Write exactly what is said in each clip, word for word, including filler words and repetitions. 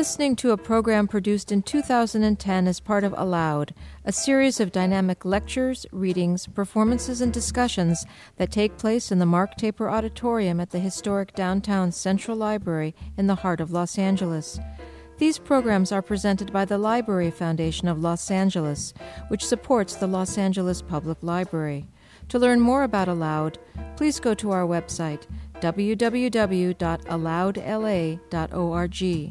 listening to a program produced in two thousand ten as part of Aloud, a series of dynamic lectures, readings, performances, and discussions that take place in the Mark Taper Auditorium at the historic downtown Central Library in the heart of Los Angeles. These programs are presented by the Library Foundation of Los Angeles, which supports the Los Angeles Public Library. To learn more about Aloud, please go to our website, w w w dot aloud l a dot org.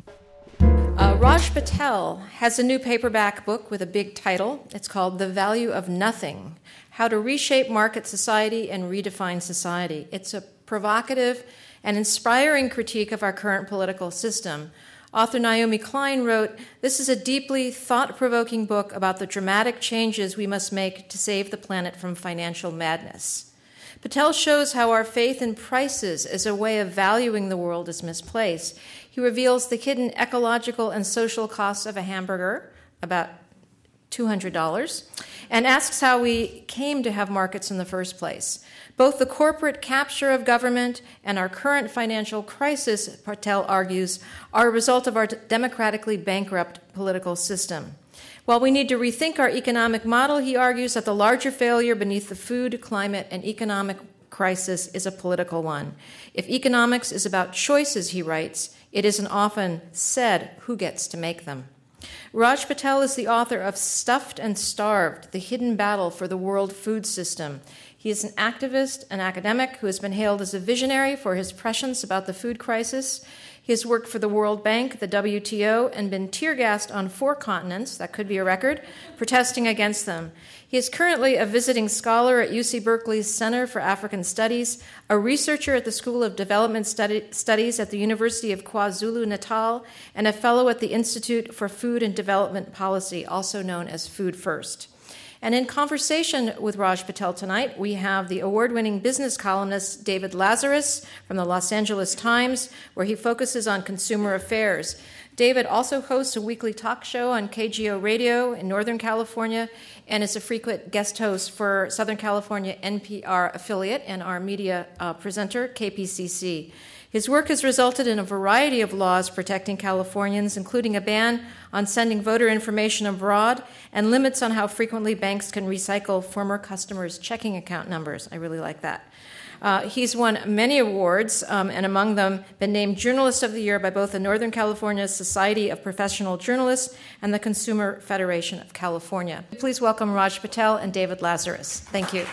Uh, Raj Patel has a new paperback book with a big title. It's called The Value of Nothing, How to Reshape Market Society and Redefine Society. It's a provocative and inspiring critique of our current political system. Author Naomi Klein wrote, "This is a deeply thought-provoking book about the dramatic changes we must make to save the planet from financial madness." Patel shows how our faith in prices as a way of valuing the world is misplaced. He reveals the hidden ecological and social costs of a hamburger, about two hundred dollars, and asks how we came to have markets in the first place. Both the corporate capture of government and our current financial crisis, Patel argues, are a result of our democratically bankrupt political system. While we need to rethink our economic model, he argues that the larger failure beneath the food, climate, and economic crisis is a political one. If economics is about choices, he writes, it isn't often said who gets to make them. Raj Patel is the author of Stuffed and Starved, The Hidden Battle for the World Food System. He is an activist, an academic who has been hailed as a visionary for his prescience about the food crisis. He has worked for the World Bank, the W T O, and been tear-gassed on four continents, that could be a record, protesting against them. He is currently a visiting scholar at U C Berkeley's Center for African Studies, a researcher at the School of Development Studi- Studies at the University of KwaZulu-Natal, and a fellow at the Institute for Food and Development Policy, also known as Food First. And in conversation with Raj Patel tonight, we have the award-winning business columnist David Lazarus from the Los Angeles Times, where he focuses on consumer affairs. David also hosts a weekly talk show on K G O Radio in Northern California and is a frequent guest host for Southern California N P R affiliate and our media uh, presenter, K P C C. His work has resulted in a variety of laws protecting Californians, including a ban on sending voter information abroad and limits on how frequently banks can recycle former customers' checking account numbers. I really like that. Uh, he's won many awards, um, and among them been named Journalist of the Year by both the Northern California Society of Professional Journalists and the Consumer Federation of California. Please welcome Raj Patel and David Lazarus. Thank you.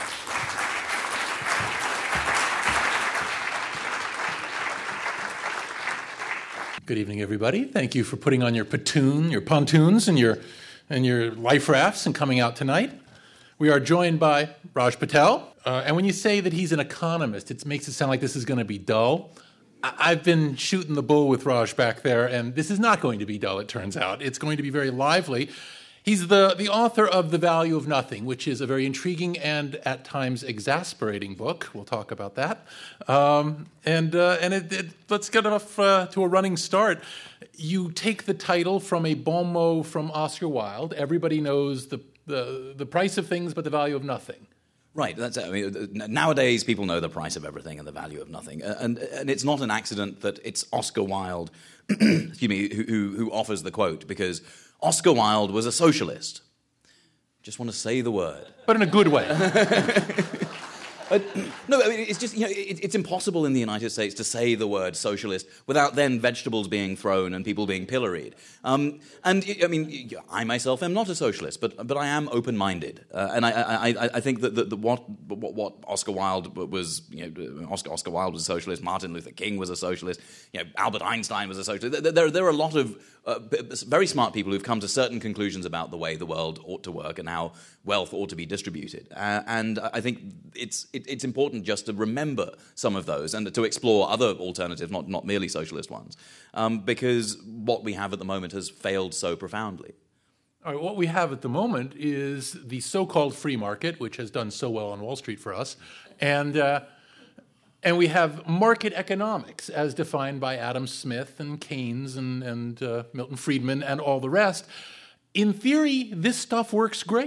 Good evening, everybody. Thank you for putting on your pontoon, your pontoons, and your and your life rafts and coming out tonight. We are joined by Raj Patel, uh, and when you say that he's an economist, it makes it sound like this is going to be dull. I- I've been shooting the bull with Raj back there, and this is not going to be dull, it turns out. It's going to be very lively. He's the, the author of The Value of Nothing, which is a very intriguing and at times exasperating book. We'll talk about that. Um, and uh, and it, it, let's get off uh, to a running start. You take the title from a bon mot from Oscar Wilde. Everybody knows the, the, the price of things but the value of nothing. Right. That's, I mean, nowadays people know the price of everything and the value of nothing. And, and it's not an accident that it's Oscar Wilde excuse me, who, who, who offers the quote, because Oscar Wilde was a socialist. Just want to say the word. But in a good way. uh, no, I mean, it's just, you know, it, it's impossible in the United States to say the word socialist without then vegetables being thrown and people being pilloried. Um, and, I mean, I myself am not a socialist, but but I am open-minded. Uh, and I, I, I, I think that, that, that what, what what Oscar Wilde was, you know, Oscar, Oscar Wilde was a socialist, Martin Luther King was a socialist, you know, Albert Einstein was a socialist. There, there are a lot of uh, very smart people who've come to certain conclusions about the way the world ought to work and how wealth ought to be distributed. Uh, and I think it's it, it's important just to remember some of those and to explore other alternatives, not, not merely socialist ones, um, because what we have at the moment has failed so profoundly. All right, what we have at the moment is the so-called free market, which has done so well on Wall Street for us, and uh, and we have market economics as defined by Adam Smith and Keynes and, and uh, Milton Friedman and all the rest. In theory, this stuff works great.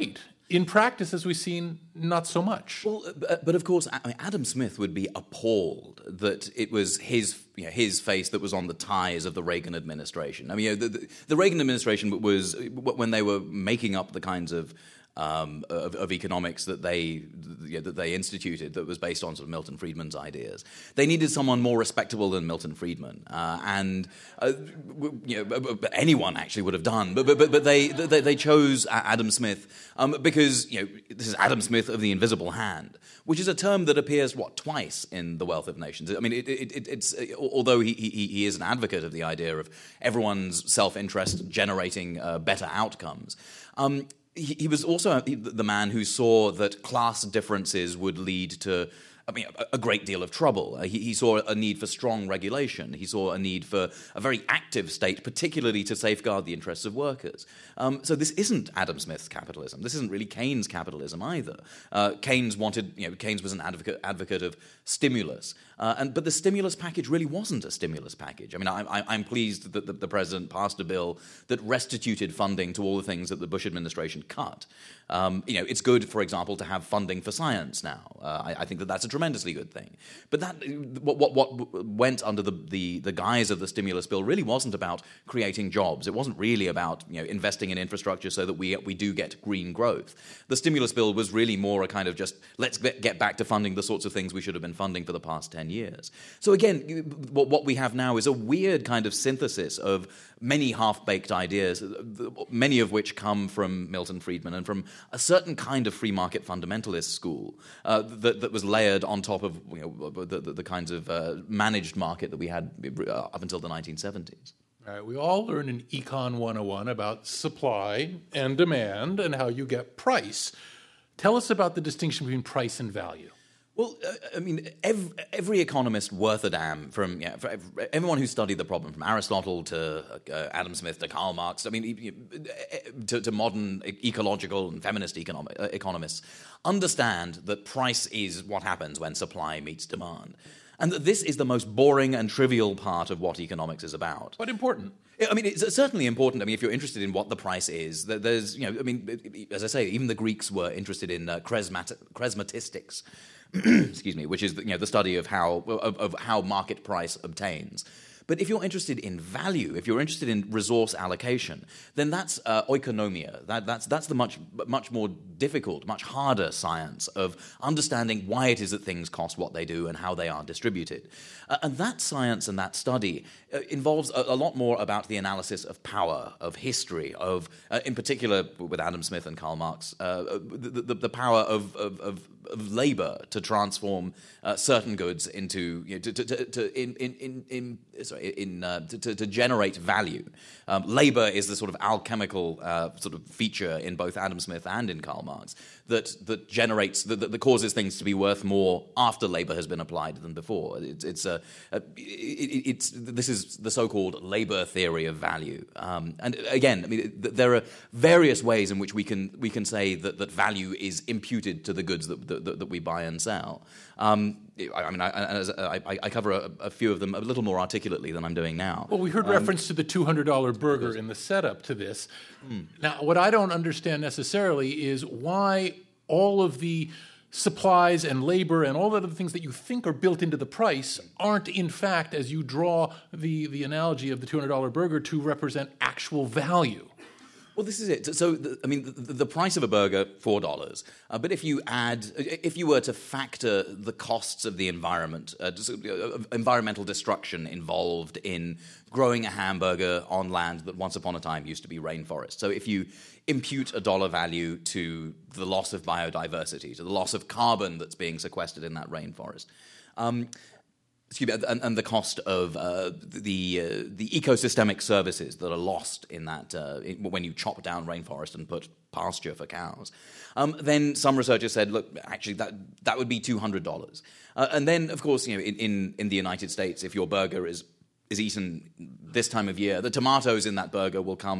In practice, as we've seen, not so much. Well, but, but of course, I mean, Adam Smith would be appalled that it was his you know, his face that was on the ties of the Reagan administration. I mean, you know, the, the, the Reagan administration was, when they were making up the kinds of Um, of, of economics that they you know, that they instituted, that was based on sort of Milton Friedman's ideas. They needed someone more respectable than Milton Friedman, uh, and uh, you know, anyone actually would have done. But but but they they, they chose Adam Smith um, because you know this is Adam Smith of the invisible hand, which is a term that appears what twice in The Wealth of Nations. I mean, it, it, it's although he, he he is an advocate of the idea of everyone's self-interest generating uh, better outcomes. Um, He was also the man who saw that class differences would lead to, I mean, a great deal of trouble. He, he saw a need for strong regulation. He saw a need for a very active state, particularly to safeguard the interests of workers. Um, so this isn't Adam Smith's capitalism. This isn't really Keynes' capitalism either. Uh, Keynes wanted, you know, Keynes was an advocate advocate of stimulus, uh, and but the stimulus package really wasn't a stimulus package. I mean, I, I, I'm pleased that the, the president passed a bill that restituted funding to all the things that the Bush administration cut. Um, you know, it's good, for example, to have funding for science now. Uh, I, I think that that's a tremendously good thing. But that what what, what went under the, the the guise of the stimulus bill really wasn't about creating jobs. It wasn't really about you know investing in infrastructure so that we we do get green growth. The stimulus bill was really more a kind of just let's get back to funding the sorts of things we should have been funding for the past ten years. So again, what what we have now is a weird kind of synthesis of many half-baked ideas, many of which come from Milton Friedman and from a certain kind of free market fundamentalist school uh, that, that was layered on top of you know, the, the, the kinds of uh, managed market that we had uh, up until the nineteen seventies. All right, we all learn in Econ one oh one about supply and demand and how you get price. Tell us about the distinction between price and value. Well, uh, I mean, every, every economist worth a damn, from yeah, for everyone who studied the problem, from Aristotle to uh, Adam Smith to Karl Marx, I mean, to, to modern ecological and feminist economic, uh, economists, understand that price is what happens when supply meets demand. And that this is the most boring and trivial part of what economics is about. But important. I mean, it's certainly important. I mean, if you're interested in what the price is, there's, you know, I mean, as I say, even the Greeks were interested in uh, charismat- charismatistics. Excuse me, which is you know the study of how of, of how market price obtains. But if you're interested in value, if you're interested in resource allocation, then that's uh, oikonomia. That, that's that's the much much more difficult, much harder science of understanding why it is that things cost what they do and how they are distributed. Uh, and that science and that study uh, involves a, a lot more about the analysis of power, of history, of uh, in particular with Adam Smith and Karl Marx, uh, the, the, the power of, of, of of labor to transform uh, certain goods into you know, to, to, to, to in in in, in sorry in uh, to, to generate value. Um, labor is the sort of alchemical uh, sort of feature in both Adam Smith and in Karl Marx that that generates that, that causes things to be worth more after labor has been applied than before. It's it's a, a it, it's this is the so-called labor theory of value. Um, and again, I mean, there are various ways in which we can we can say that, that value is imputed to the goods that that, that we buy and sell. Um, I mean, I, I, I cover a, a few of them a little more articulately than I'm doing now. Well, we heard um, reference to the two hundred dollars burger in the setup to this. Mm. Now, what I don't understand necessarily is why all of the supplies and labor and all the other things that you think are built into the price aren't, in fact, as you draw the, the analogy of the two hundred dollars burger, to represent actual value. Well, this is it. So, the, I mean, the, the price of a burger, four dollars. Uh, but if you add, if you were to factor the costs of the environment, uh, environmental destruction involved in growing a hamburger on land that once upon a time used to be rainforest. So if you impute a dollar value to the loss of biodiversity, to the loss of carbon that's being sequestered in that rainforest, um, Excuse me, and, and the cost of uh, the uh, the ecosystemic services that are lost in that uh, in, when you chop down rainforest and put pasture for cows, um, then some researchers said, look, actually that that would be two hundred dollars. Uh, and then, of course, you know, in, in, in the United States, if your burger is is eaten this time of year, the tomatoes in that burger will come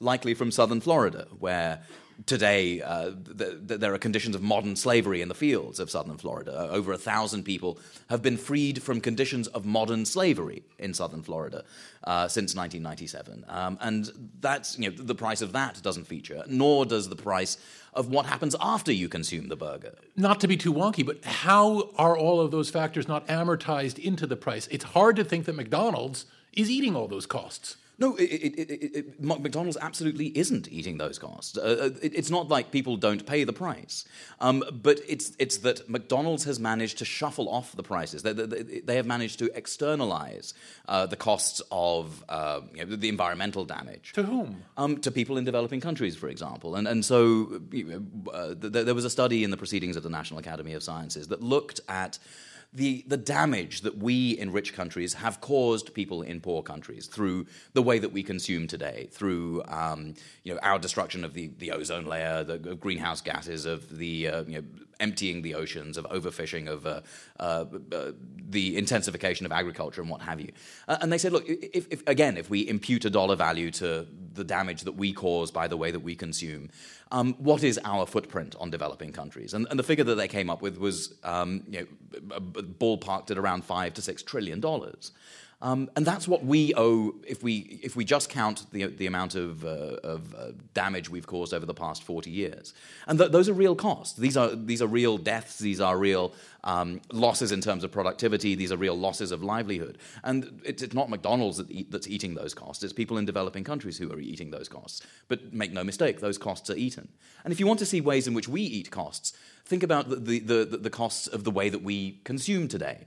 likely from southern Florida, where today uh, th- th- there are conditions of modern slavery in the fields of southern Florida. Uh, over a thousand people have been freed from conditions of modern slavery in southern Florida uh, since nineteen ninety-seven. Um, and that's, you know, the price of that doesn't feature, nor does the price of what happens after you consume the burger. Not to be too wonky, but how are all of those factors not amortized into the price? It's hard to think that McDonald's is eating all those costs. No, it, it, it, it, McDonald's absolutely isn't eating those costs. Uh, it, it's not like people don't pay the price, um, but it's it's that McDonald's has managed to shuffle off the prices. They, they, they have managed to externalize uh, the costs of uh, you know, the environmental damage. To whom? Um, to people in developing countries, for example. And and so you know, uh, th- there was a study in the Proceedings of the National Academy of Sciences that looked at The, the damage that we in rich countries have caused people in poor countries through the way that we consume today, through um, you know, our destruction of the, the ozone layer, the greenhouse gases, of the uh, you know, emptying the oceans, of overfishing, of uh, uh, uh, the intensification of agriculture and what have you. Uh, and they said, look, if, if, again, if we impute a dollar value to the damage that we cause by the way that we consume, um, what is our footprint on developing countries? And, and the figure that they came up with was um, you know, ballparked at around five to six trillion dollars. Um, and that's what we owe if we if we just count the the amount of, uh, of uh, damage we've caused over the past forty years. And th- those are real costs. These are these are real deaths. These are real um, losses in terms of productivity. These are real losses of livelihood. And it's, it's not McDonald's that eat, that's eating those costs. It's people in developing countries who are eating those costs. But make no mistake, those costs are eaten. And if you want to see ways in which we eat costs, think about the the, the, the costs of the way that we consume today.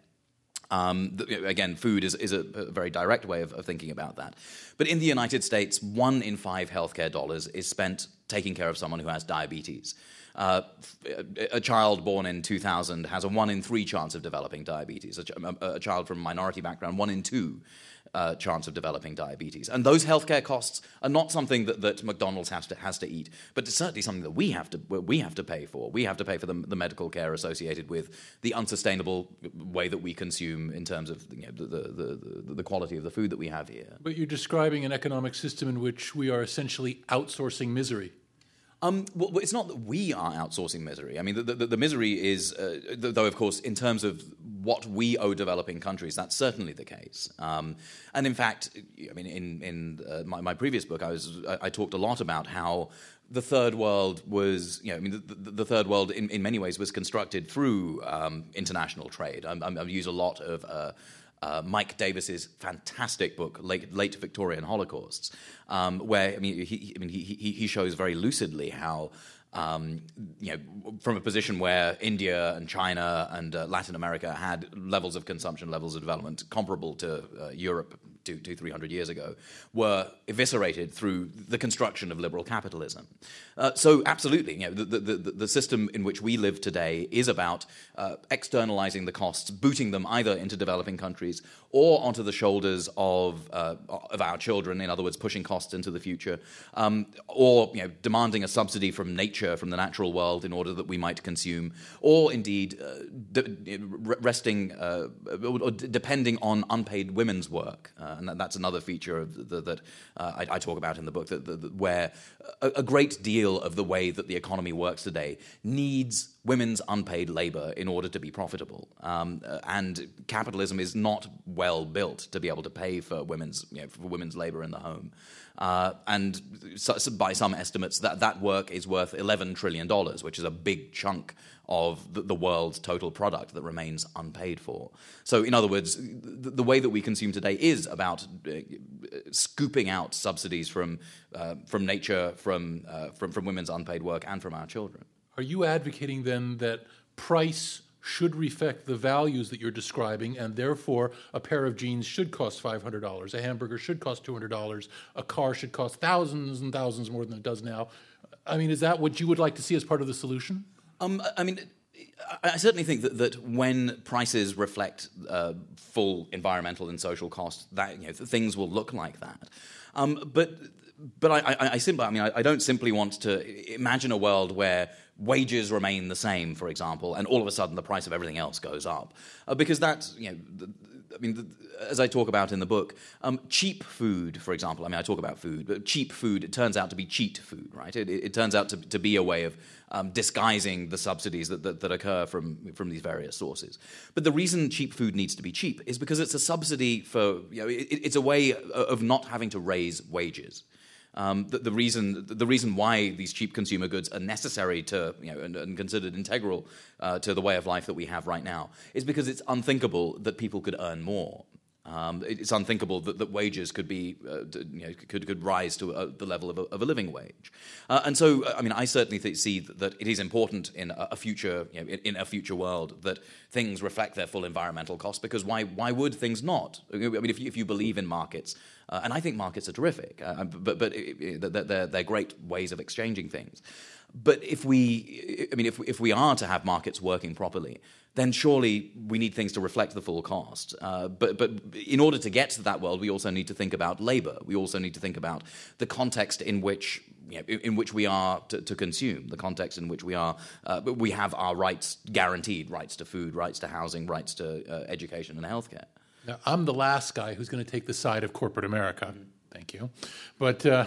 Um, the, again, food is, is a, a very direct way of, of thinking about that. But in the United States, one in five healthcare dollars is spent taking care of someone who has diabetes. Uh, a, a child born in two thousand has a one in three chance of developing diabetes. A, ch- a, a child from a minority background, one in two uh, chance of developing diabetes. And those healthcare costs are not something that, that McDonald's has to has to eat, but it's certainly something that we have to we have to pay for. We have to pay for the, the medical care associated with the unsustainable way that we consume in terms of you know, the, the, the, the quality of the food that we have here. But you're describing an economic system in which we are essentially outsourcing misery. Um, well, it's not that we are outsourcing misery. I mean, the, the, the misery is, uh, though, of course, in terms of what we owe developing countries, that's certainly the case. Um, and in fact, I mean, in, in uh, my, my previous book, I was I, I talked a lot about how the third world was, you know, I mean, the, the, the third world in, in many ways was constructed through um, international trade. I, I, I use a lot of Uh, Uh, Mike Davis's fantastic book, Late, Late Victorian Holocausts, um, where I mean, he, I mean, he, he, he shows very lucidly how, um, you know, from a position where India and China and uh, Latin America had levels of consumption, levels of development comparable to uh, Europe two, two, three hundred years ago, were eviscerated through the construction of liberal capitalism. Uh, so, absolutely, you know, the, the, the system in which we live today is about uh, externalizing the costs, booting them either into developing countries or onto the shoulders of uh, of our children. In other words, pushing costs into the future, um, or you know, demanding a subsidy from nature, from the natural world, in order that we might consume, or indeed uh, d- resting uh, or depending on unpaid women's work. Uh, and that's another feature of the, that uh, I, I talk about in the book, that, that, where a, a great deal of the way that the economy works today needs women's unpaid labor in order to be profitable. Um, uh, and capitalism is not well built to be able to pay for women's, you know, for women's labor in the home. Uh, and so, so by some estimates, that, that work is worth eleven trillion dollars, which is a big chunk of the, the world's total product that remains unpaid for. So, in other words, the, the way that we consume today is about uh, scooping out subsidies from uh, from nature, from, uh, from from women's unpaid work, and from our children. Are you advocating then that price should reflect the values that you're describing, and therefore a pair of jeans should cost five hundred dollars, a hamburger should cost two hundred dollars, a car should cost thousands and thousands more than it does now? I mean, is that what you would like to see as part of the solution? Um, I mean, I certainly think that, that when prices reflect uh, full environmental and social costs, that you know, things will look like that. Um, but but I, I, I simply, I mean, I, I don't simply want to imagine a world where wages remain the same, for example, and all of a sudden the price of everything else goes up, uh, because that's you know. The, I mean, the, as I talk about in the book, um, cheap food, for example, I mean, I talk about food, but cheap food, it turns out to be cheat food, right? It, it, it turns out to, to be a way of um, disguising the subsidies that, that, that occur from, from these various sources. But the reason cheap food needs to be cheap is because it's a subsidy for, you know, it, it's a way of not having to raise wages. Um, the, the reason the reason why these cheap consumer goods are necessary to, you know, and, and considered integral uh, to the way of life that we have right now is because it's unthinkable that people could earn more. Um, it's unthinkable that, that wages could be, uh, you know, could could rise to a, the level of a, of a living wage, uh, and so I mean, I certainly th- see that, that it is important in a, a future, you know, in, in a future world that things reflect their full environmental cost. Because why why would things not? I mean, if you, if you believe in markets, uh, and I think markets are terrific, uh, but but it, it, they're they're great ways of exchanging things. But if we, I mean, if if we are to have markets working properly, then surely we need things to reflect the full cost. Uh, but but in order to get to that world, we also need to think about labor. We also need to think about the context in which, you know, in which we are to, to consume, the context in which we are uh, we have our rights guaranteed: rights to food, rights to housing, rights to uh, education and healthcare. Now, I'm the last guy who's going to take the side of corporate America. Mm-hmm. Thank you, but. Uh,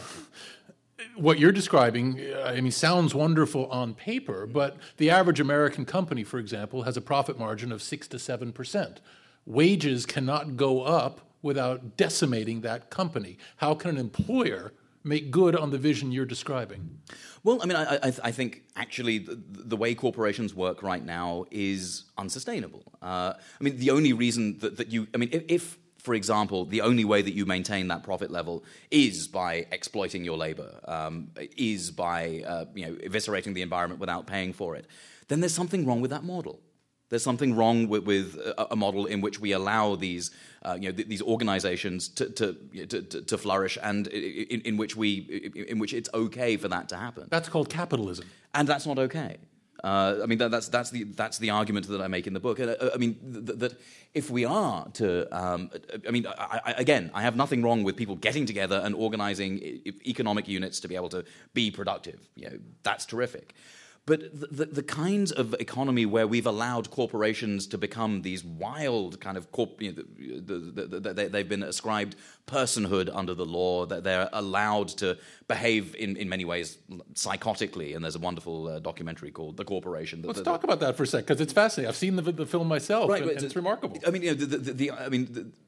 What you're describing, I mean, sounds wonderful on paper, but the average American company, for example, has a profit margin of six to seven percent. Wages cannot go up without decimating that company. How can an employer make good on the vision you're describing? Well, I mean, I, I, I think actually the, the way corporations work right now is unsustainable. Uh, I mean, the only reason that, that you, I mean, if, if for example, the only way that you maintain that profit level is by exploiting your labor, um, is by uh, you know, eviscerating the environment without paying for it, then there's something wrong with that model. There's something wrong with, with a, a model in which we allow these, uh, you know, th- these organizations to to, to, to flourish, and in, in which we, in which it's okay for that to happen. That's called capitalism, and that's not okay. Uh, I mean, that, that's that's the that's the argument that I make in the book. Uh, I mean, th- that if we are to, um, I mean, I, I, again, I have nothing wrong with people getting together and organizing e- economic units to be able to be productive. You know, that's terrific. But the, the, the kinds of economy where we've allowed corporations to become these wild kind of corp, you know, the, the, the, they, they've been ascribed personhood under the law, that they're allowed to behave in, in many ways psychotically. And there's a wonderful uh, documentary called The Corporation. That, Let's that, talk about that for a sec, because it's fascinating. I've seen the, the film myself, right, and, it's, and it's remarkable. I mean, you know, the, the, the, I mean, the,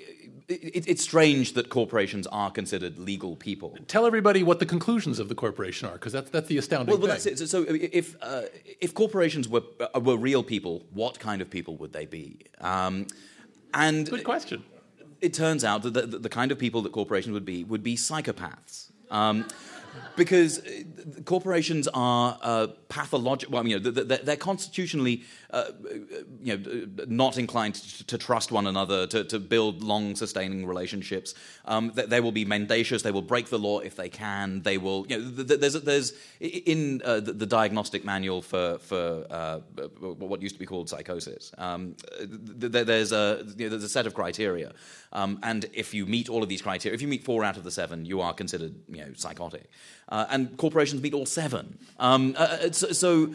it, it's strange that corporations are considered legal people. Tell everybody what the conclusions of the corporation are, because that's that's the astounding well, well, thing. That's it. So, so if uh, if corporations were uh, were real people, what kind of people would they be? Um, and good question. It turns out that the, the kind of people that corporations would be would be psychopaths. Um, Because corporations are uh, pathological. Well, you know, they're, they're constitutionally, uh, you know, not inclined to, to trust one another, to, to build long-sustaining relationships. Um, they will be mendacious. They will break the law if they can. They will. You know, there's there's in uh, the, the diagnostic manual for for uh, what used to be called psychosis. Um, there's a you know, there's a set of criteria, um, and if you meet all of these criteria, if you meet four out of the seven, you are considered, you know, psychotic. Uh, and corporations meet all seven. Um, uh, so, so,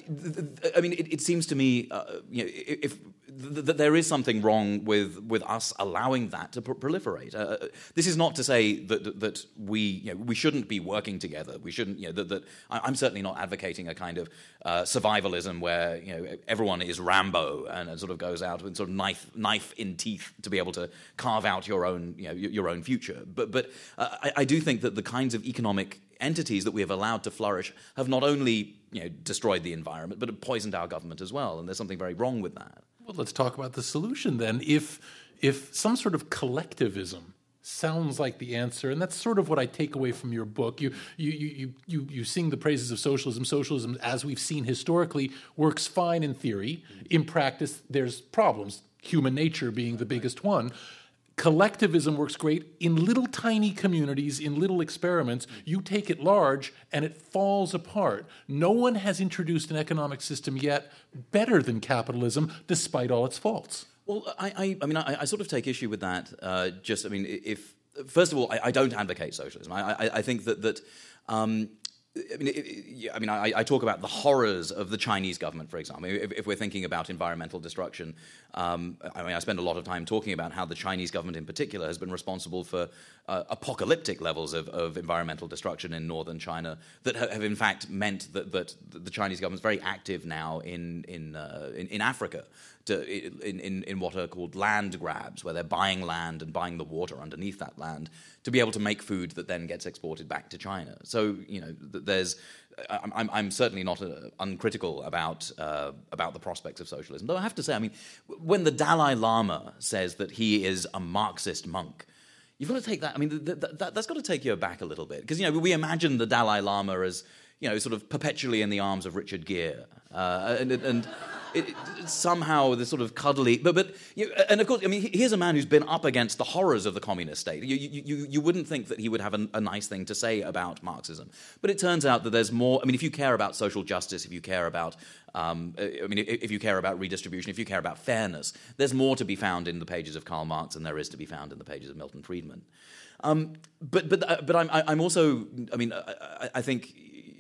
I mean, it, it seems to me, uh, you know, if that there is something wrong with, with us allowing that to pr- proliferate. Uh, this is not to say that that we you know, we shouldn't be working together. We shouldn't. You know, that, that I'm certainly not advocating a kind of uh, survivalism where, you know, everyone is Rambo and, and sort of goes out with sort of knife knife in teeth to be able to carve out your own you know your own future. But but uh, I, I do think that the kinds of economic entities that we have allowed to flourish have not only, you know, destroyed the environment, but have poisoned our government as well. And there's something very wrong with that. Well, let's talk about the solution then. If if some sort of collectivism sounds like the answer, and that's sort of what I take away from your book. You you you you you sing the praises of socialism. Socialism, as we've seen historically, works fine in theory. In practice, there's problems. Human nature being the biggest one. Collectivism works great in little tiny communities, in little experiments. You take it large, and it falls apart. No one has introduced an economic system yet better than capitalism, despite all its faults. Well, I, I, I mean, I, I sort of take issue with that. Uh, just, I mean, if first of all, I, I don't advocate socialism. I, I, I think that that. Um, I mean, it, it, I mean, I, I talk about the horrors of the Chinese government, for example. If, if we're thinking about environmental destruction, um, I mean, I spend a lot of time talking about how the Chinese government, in particular, has been responsible for uh, apocalyptic levels of, of environmental destruction in northern China that have, have in fact, meant that, that the Chinese government is very active now in in uh, in, in Africa. To, in, in, in what are called land grabs, where they're buying land and buying the water underneath that land to be able to make food that then gets exported back to China. So, you know, there's, I'm, I'm certainly not uh, uncritical about uh, about the prospects of socialism. Though I have to say, I mean, when the Dalai Lama says that he is a Marxist monk, you've got to take that, I mean, th- th- that, that's got to take you aback a little bit. Because, you know, we imagine the Dalai Lama as, you know, sort of perpetually in the arms of Richard Gere. Uh, and... and It, it, somehow the sort of cuddly, but but you know, and of course, I mean, here's a man who's been up against the horrors of the communist state. You you you, you wouldn't think that he would have a, a nice thing to say about Marxism, but it turns out that there's more. I mean, if you care about social justice, if you care about, um, I mean, if you care about redistribution, if you care about fairness, there's more to be found in the pages of Karl Marx than there is to be found in the pages of Milton Friedman. Um, but but uh, but I'm I'm also, I mean, I, I think,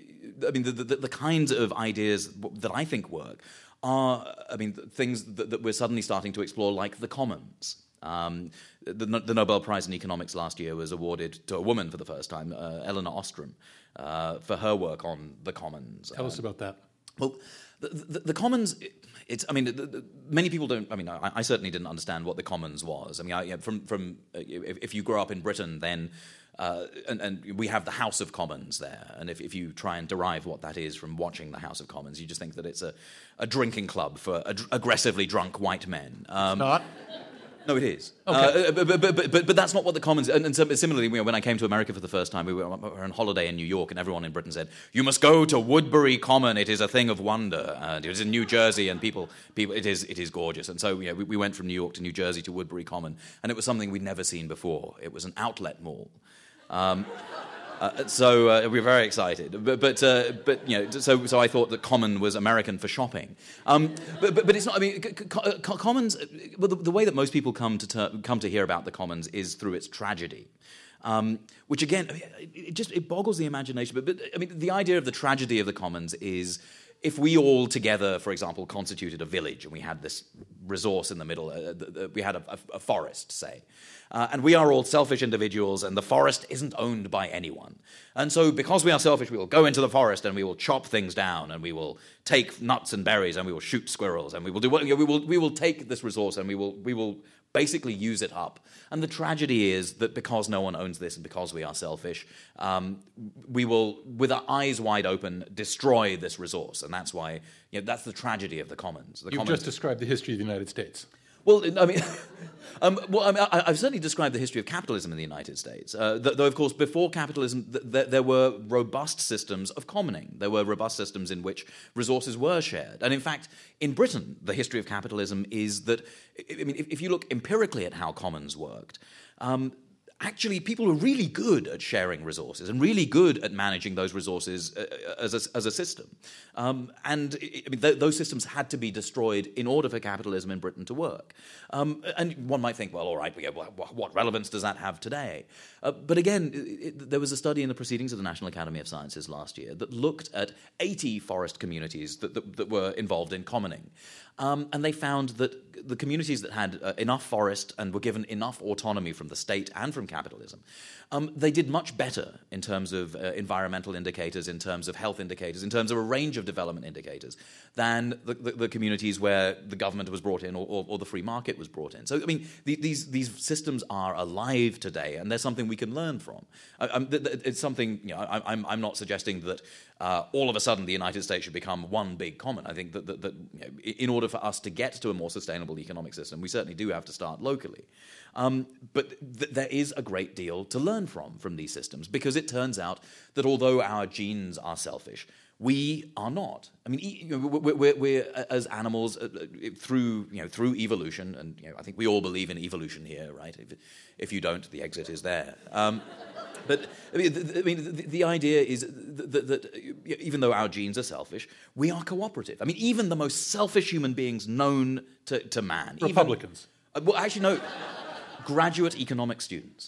I mean, the, the the kinds of ideas that I think work are, I mean, things that, that we're suddenly starting to explore, like the commons. Um, the, the Nobel Prize in Economics last year was awarded to a woman for the first time, uh, Elinor Ostrom, uh, for her work on the commons. Tell uh, us about that. Well, the, the, the commons, it's, I mean, the, the, many people don't, I mean, I, I certainly didn't understand what the commons was. I mean, I, you know, from, from uh, if, if you grow up in Britain, then Uh, and, and we have the House of Commons there, and if, if you try and derive what that is from watching the House of Commons, you just think that it's a, a drinking club for ad- aggressively drunk white men. Um, it's not? No, it is. Okay. Uh, but, but, but, but, but that's not what the Commons... And, and so, similarly, you know, when I came to America for the first time, we were, we were on holiday in New York, and everyone in Britain said, "You must go to Woodbury Common. It is a thing of wonder." And it was in New Jersey, and people... people it is it is gorgeous. And so you know, we, we went from New York to New Jersey to Woodbury Common, and it was something we'd never seen before. It was an outlet mall. Um, uh, so uh, we were very excited, but but, uh, but you know, so so I thought that common was American for shopping. Um, but, but but it's not. I mean, co- co- commons. Well, the, the way that most people come to ter- come to hear about the commons is through its tragedy. Um, which again, it just it boggles the imagination. But, but I mean, the idea of the tragedy of the commons is, if we all together, for example, constituted a village and we had this resource in the middle, uh, the, the, we had a, a, a forest, say, uh, and we are all selfish individuals and the forest isn't owned by anyone. And so because we are selfish, we will go into the forest and we will chop things down and we will take nuts and berries and we will shoot squirrels and we will do what, you know, we will we will take this resource and we will we will basically use it up. And the tragedy is that because no one owns this and because we are selfish, um, we will, with our eyes wide open, destroy this resource. And that's why, you know, that's the tragedy of the commons. The You've commons, just described the history of the United States. Well, I mean, um, well, I mean, I, I've certainly described the history of capitalism in the United States. Uh, th- though, of course, before capitalism, th- th- there were robust systems of commoning. There were robust systems in which resources were shared. And in fact, in Britain, the history of capitalism is that, I mean, if, if you look empirically at how commons worked, um, actually, people were really good at sharing resources and really good at managing those resources uh, as, a, as a system. Um, and I mean, th- those systems had to be destroyed in order for capitalism in Britain to work. Um, and one might think, well, all right, what relevance does that have today? Uh, but again, it, it, there was a study in the Proceedings of the National Academy of Sciences last year that looked at eighty forest communities that, that, that were involved in commoning. Um, and they found that the communities that had uh, enough forest and were given enough autonomy from the state and from capitalism, um, they did much better in terms of uh, environmental indicators, in terms of health indicators, in terms of a range of development indicators than the, the, the communities where the government was brought in or, or, or the free market was brought in. So, I mean, the, these these systems are alive today, and there's something we can learn from. I, I'm, it's something, you know, I, I'm, I'm not suggesting that uh, all of a sudden the United States should become one big common. I think that, that, that you know, in order for us to get to a more sustainable economic system, we certainly do have to start locally. Um, but th- there is a great deal to learn from from these systems, because it turns out that although our genes are selfish, we are not. I mean, e- you know, we're, we're, we're as animals uh, through you know through evolution, and you know, I think we all believe in evolution here, right? If, if you don't, the exit is there. Um, But I mean, the, I mean, the, the idea is that, that, that even though our genes are selfish, we are cooperative. I mean, even the most selfish human beings known to, to man. Republicans. Even, well, actually, no. Graduate economic students.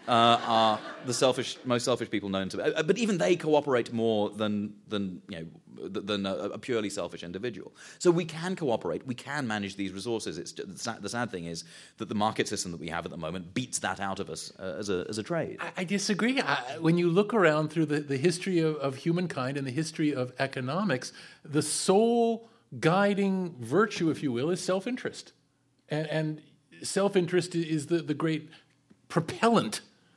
uh, are the selfish, most selfish people known to. Uh, but even they cooperate more than than you know than a, a purely selfish individual. So we can cooperate. We can manage these resources. It's just, the, sad, the sad thing is that the market system that we have at the moment beats that out of us uh, as a as a trade. I, I disagree. I, when you look around through the, the history of, of humankind and the history of economics, the sole guiding virtue, if you will, is self-interest, and, and self-interest is the, the great propellant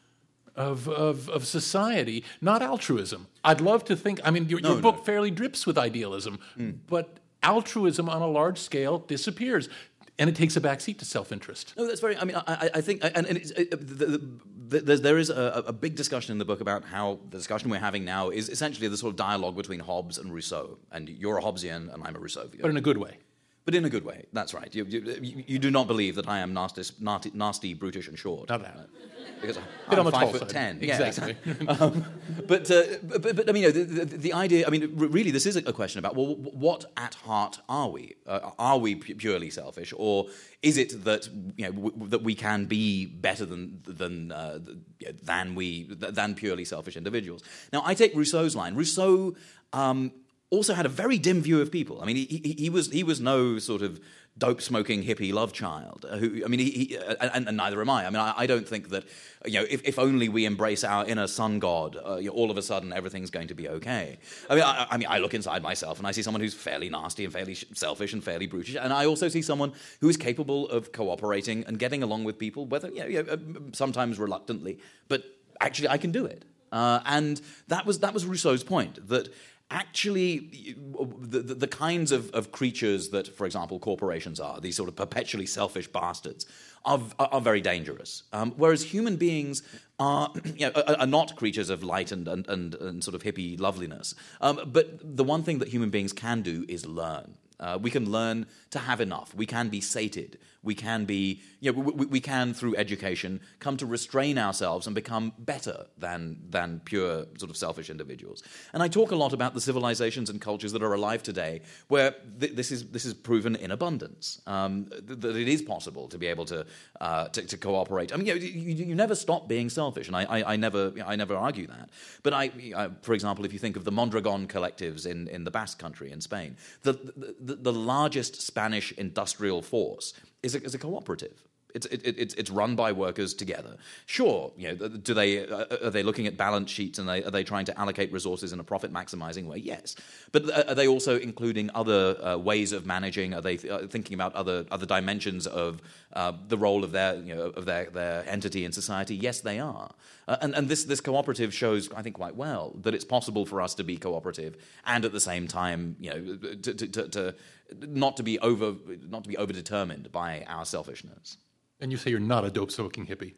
Of, of of society, not altruism. I'd love to think, I mean, your, no, your book no. fairly drips with idealism, mm. but altruism on a large scale disappears, and it takes a backseat to self-interest. No, that's very, I mean, I, I think, and, and it's, it, the, the, the, there is a, a big discussion in the book about how the discussion we're having now is essentially the sort of dialogue between Hobbes and Rousseau, and you're a Hobbesian and I'm a Rousseauvian. But in a good way. But in a good way, that's right. You, you, you do not believe that I am nasty, nasty, nasty brutish, and short. Not that. Because Bit I'm on the five tall foot side. ten. Exactly. Yeah, exactly. um, but, uh, but, but I mean, you know, the, the, the idea. I mean, really, this is a question about well, what at heart are we? Uh, are we purely selfish, or is it that you know w- that we can be better than than uh, than we than purely selfish individuals? Now, I take Rousseau's line. Rousseau um, also had a very dim view of people. I mean, he, he, he was he was no sort of dope-smoking hippie love child. Uh, who, I mean, he, he uh, and, and neither am I. I mean, I, I don't think that, you know, if, if only we embrace our inner sun god, uh, you know, all of a sudden everything's going to be okay. I mean, I, I mean, I look inside myself and I see someone who's fairly nasty and fairly selfish and fairly brutish, and I also see someone who is capable of cooperating and getting along with people, whether you know, you know sometimes reluctantly, but actually I can do it. Uh, and that was that was Rousseau's point, that actually, the, the, the kinds of, of creatures that, for example, corporations are, these sort of perpetually selfish bastards, are, are very dangerous. Um, whereas human beings are, you know, are, are not creatures of light and, and, and, and sort of hippie loveliness. Um, but the one thing that human beings can do is learn. Uh, we can learn to have enough. We can be sated. We can be, you know, we, we can, through education, come to restrain ourselves and become better than than pure sort of selfish individuals. And I talk a lot about the civilizations and cultures that are alive today, where th- this is this is proven in abundance. Um, th- that it is possible to be able to uh, to, to cooperate. I mean, you, know, you, you never stop being selfish, and I, I, I never I never argue that. But I, I, for example, if you think of the Mondragon collectives in, in the Basque Country in Spain, the the, the largest Spanish industrial force is a, is a cooperative. It's it, it's it's run by workers together. Sure, you know, do they uh, are they looking at balance sheets and they, are they trying to allocate resources in a profit maximizing way? Yes, but are they also including other uh, ways of managing? Are they th- uh, thinking about other other dimensions of uh, the role of their you know of their, their entity in society? Yes, they are. Uh, and and this this cooperative shows, I think, quite well that it's possible for us to be cooperative and at the same time, you know, to to, to, to not to be over not to be overdetermined by our selfishness. And you say you're not a dope-smoking hippie.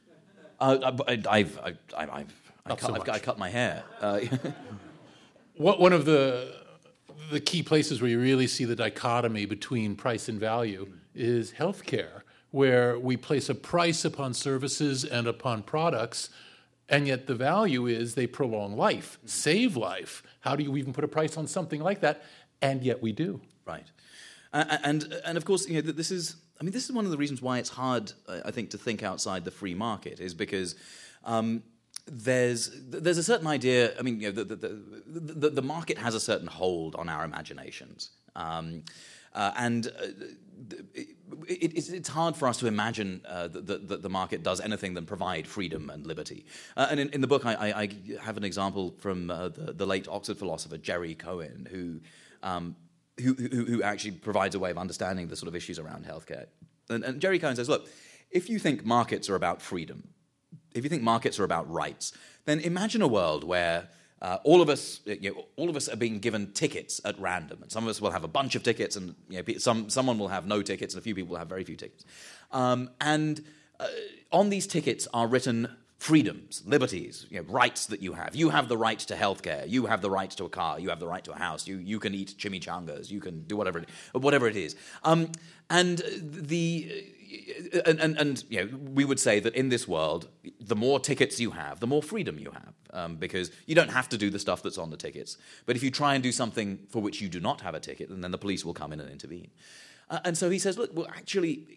Uh, I, I've, I, I've, I've, I, cut, so I've, I cut my hair. Uh, what, one of the the key places where you really see the dichotomy between price and value is healthcare, where we place a price upon services and upon products, and yet the value is they prolong life, save life. How do you even put a price on something like that? And yet we do. Right. Uh, and and of course, you know, this is. I mean, this is one of the reasons why it's hard, I think, to think outside the free market, is because um, there's there's a certain idea. I mean, you know, the the, the the market has a certain hold on our imaginations, um, uh, and uh, it, it, it's, it's hard for us to imagine uh, that, that the market does anything than provide freedom and liberty. Uh, and in, in the book, I, I, I have an example from uh, the, the late Oxford philosopher Jerry Cohen, who. Um, Who, who, who actually provides a way of understanding the sort of issues around healthcare. And, and Jerry Cohen says, look, if you think markets are about freedom, if you think markets are about rights, then imagine a world where uh, all of us, you know, all of us are being given tickets at random, and some of us will have a bunch of tickets, and you know, some someone will have no tickets, and a few people will have very few tickets. Um, and uh, on these tickets are written freedoms, liberties, you know, rights that you have. You have the right to healthcare. You have the right to a car. You have the right to a house. You you can eat chimichangas. You can do whatever it, whatever it is. Um, and the and, and and you know, we would say that in this world, the more tickets you have, the more freedom you have, um, because you don't have to do the stuff that's on the tickets. But if you try and do something for which you do not have a ticket, then the police will come in and intervene. Uh, and so he says, look, well, actually,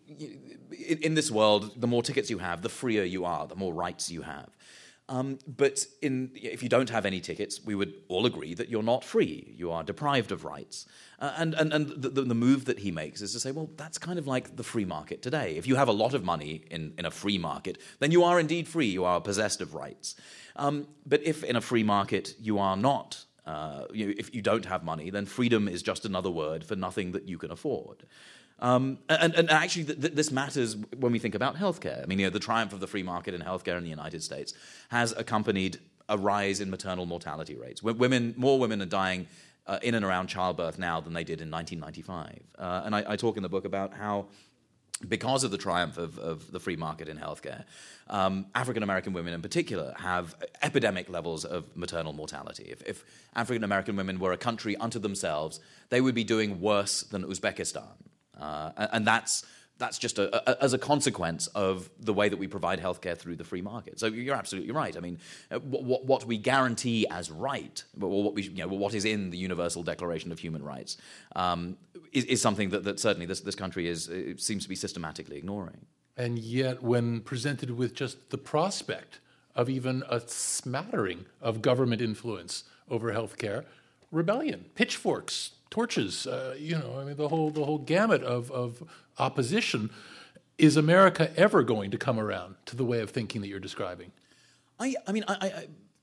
in, in this world, the more tickets you have, the freer you are, the more rights you have. Um, but in, if you don't have any tickets, we would all agree that you're not free. You are deprived of rights. Uh, and and, and the, the move that he makes is to say, well, that's kind of like the free market today. If you have a lot of money in, in a free market, then you are indeed free. You are possessed of rights. Um, but if in a free market you are not, uh, you know, if you don't have money, then freedom is just another word for nothing that you can afford. Um, and, and actually, th- th- this matters when we think about healthcare. I mean, you know, the triumph of the free market in healthcare in the United States has accompanied a rise in maternal mortality rates. W- women, more women are dying uh, in and around childbirth now than they did in nineteen ninety-five. Uh, and I, I talk in the book about how, because of the triumph of, of the free market in healthcare, um, African American women in particular have epidemic levels of maternal mortality. If, if African American women were a country unto themselves, they would be doing worse than Uzbekistan. Uh, and that's that's just a, a, as a consequence of the way that we provide healthcare through the free market. So you're absolutely right. I mean, what, what we guarantee as right, or what we you know, what is in the Universal Declaration of Human Rights, um, is, is something that, that certainly this this country is it seems to be systematically ignoring. And yet, when presented with just the prospect of even a smattering of government influence over healthcare, rebellion, pitchforks, torches, uh, you know, I mean, the whole the whole gamut of, of opposition. Is America ever going to come around to the way of thinking that you're describing? I, I mean, I, I,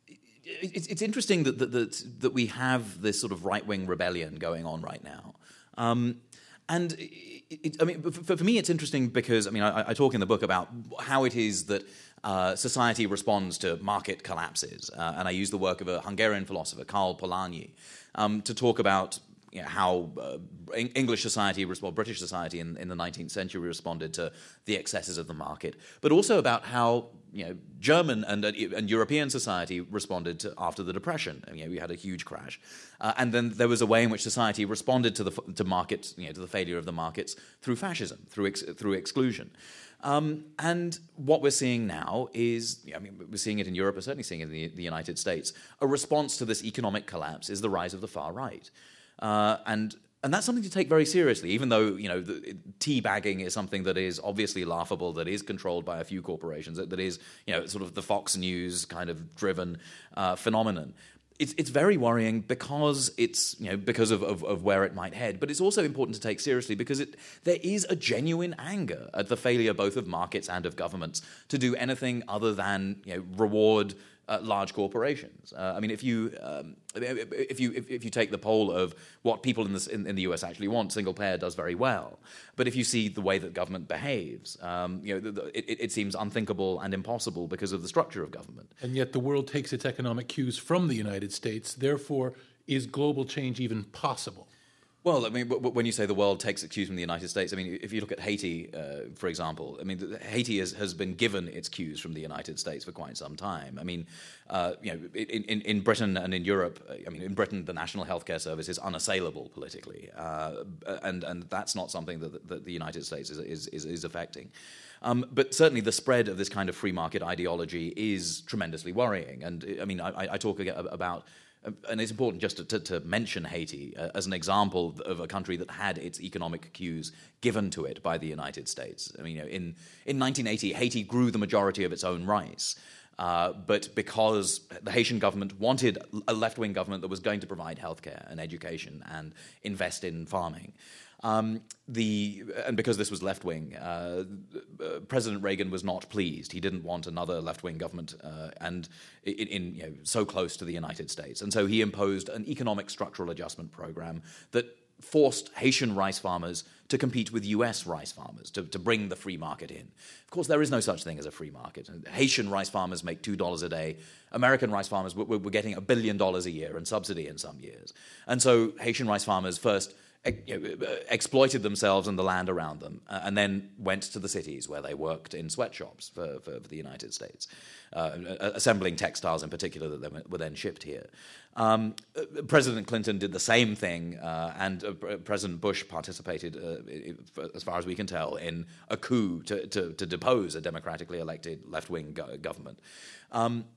it's, it's interesting that, that that that we have this sort of right-wing rebellion going on right now. Um, and, it, it, I mean, for, for me, it's interesting because, I mean, I, I talk in the book about how it is that uh, society responds to market collapses. Uh, and I use the work of a Hungarian philosopher, Karl Polanyi, um, to talk about you know, how uh, English society, well, British society in, in the nineteenth century responded to the excesses of the market, but also about how you know German and, uh, and European society responded to, after the Depression. I mean, you know, we had a huge crash, uh, and then there was a way in which society responded to the to markets, you know, to the failure of the markets through fascism, through ex, through exclusion. Um, and what we're seeing now is, I mean, we're seeing it in Europe, we're certainly seeing it in the, the United States. A response to this economic collapse is the rise of the far right. Uh, and and that's something to take very seriously, even though, you know, the, teabagging is something that is obviously laughable, that is controlled by a few corporations, that, that is, you know, sort of the Fox News kind of driven uh, phenomenon. It's it's very worrying because it's, you know, because of, of, of where it might head. But it's also important to take seriously because it there is a genuine anger at the failure both of markets and of governments to do anything other than, you know, reward Uh, large corporations. Uh, I mean, if you um, if you if, if you take the poll of what people in, this, in, in the U S actually want, single payer does very well. But if you see the way that government behaves, um, you know, the, the, it, it seems unthinkable and impossible because of the structure of government. And yet, the world takes its economic cues from the United States. Therefore, is global change even possible? Well, I mean, when you say the world takes its cues from the United States, I mean, if you look at Haiti, uh, for example, I mean, Haiti has, has been given its cues from the United States for quite some time. I mean, uh, you know, in, in, in Britain and in Europe, I mean, in Britain, the National Healthcare Service is unassailable politically, uh, and and that's not something that, that the United States is is is, is affecting. Um, but certainly, the spread of this kind of free market ideology is tremendously worrying. And I mean, I, I talk about. And it's important just to, to, to mention Haiti uh, as an example of a country that had its economic cues given to it by the United States. I mean, you know, in, in nineteen eighty, Haiti grew the majority of its own rice. Uh, but because the Haitian government wanted a left-wing government that was going to provide healthcare and education and invest in farming, um, the and because this was left-wing, uh, uh, President Reagan was not pleased. He didn't want another left-wing government uh, and in, in you know, so close to the United States, and so he imposed an economic structural adjustment program that forced Haitian rice farmers to compete with U S rice farmers to, to bring the free market in. Of course, there is no such thing as a free market. Haitian rice farmers make two dollars a day. American rice farmers were, were getting a billion dollars a year in subsidy in some years. And so Haitian rice farmers first you know, exploited themselves and the land around them, uh, and then went to the cities where they worked in sweatshops for, for, for the United States, uh, assembling textiles in particular that were then shipped here. Um, President Clinton did the same thing, uh, and uh, President Bush participated, uh, as far as we can tell, in a coup to, to, to depose a democratically elected left-wing go- government. Um,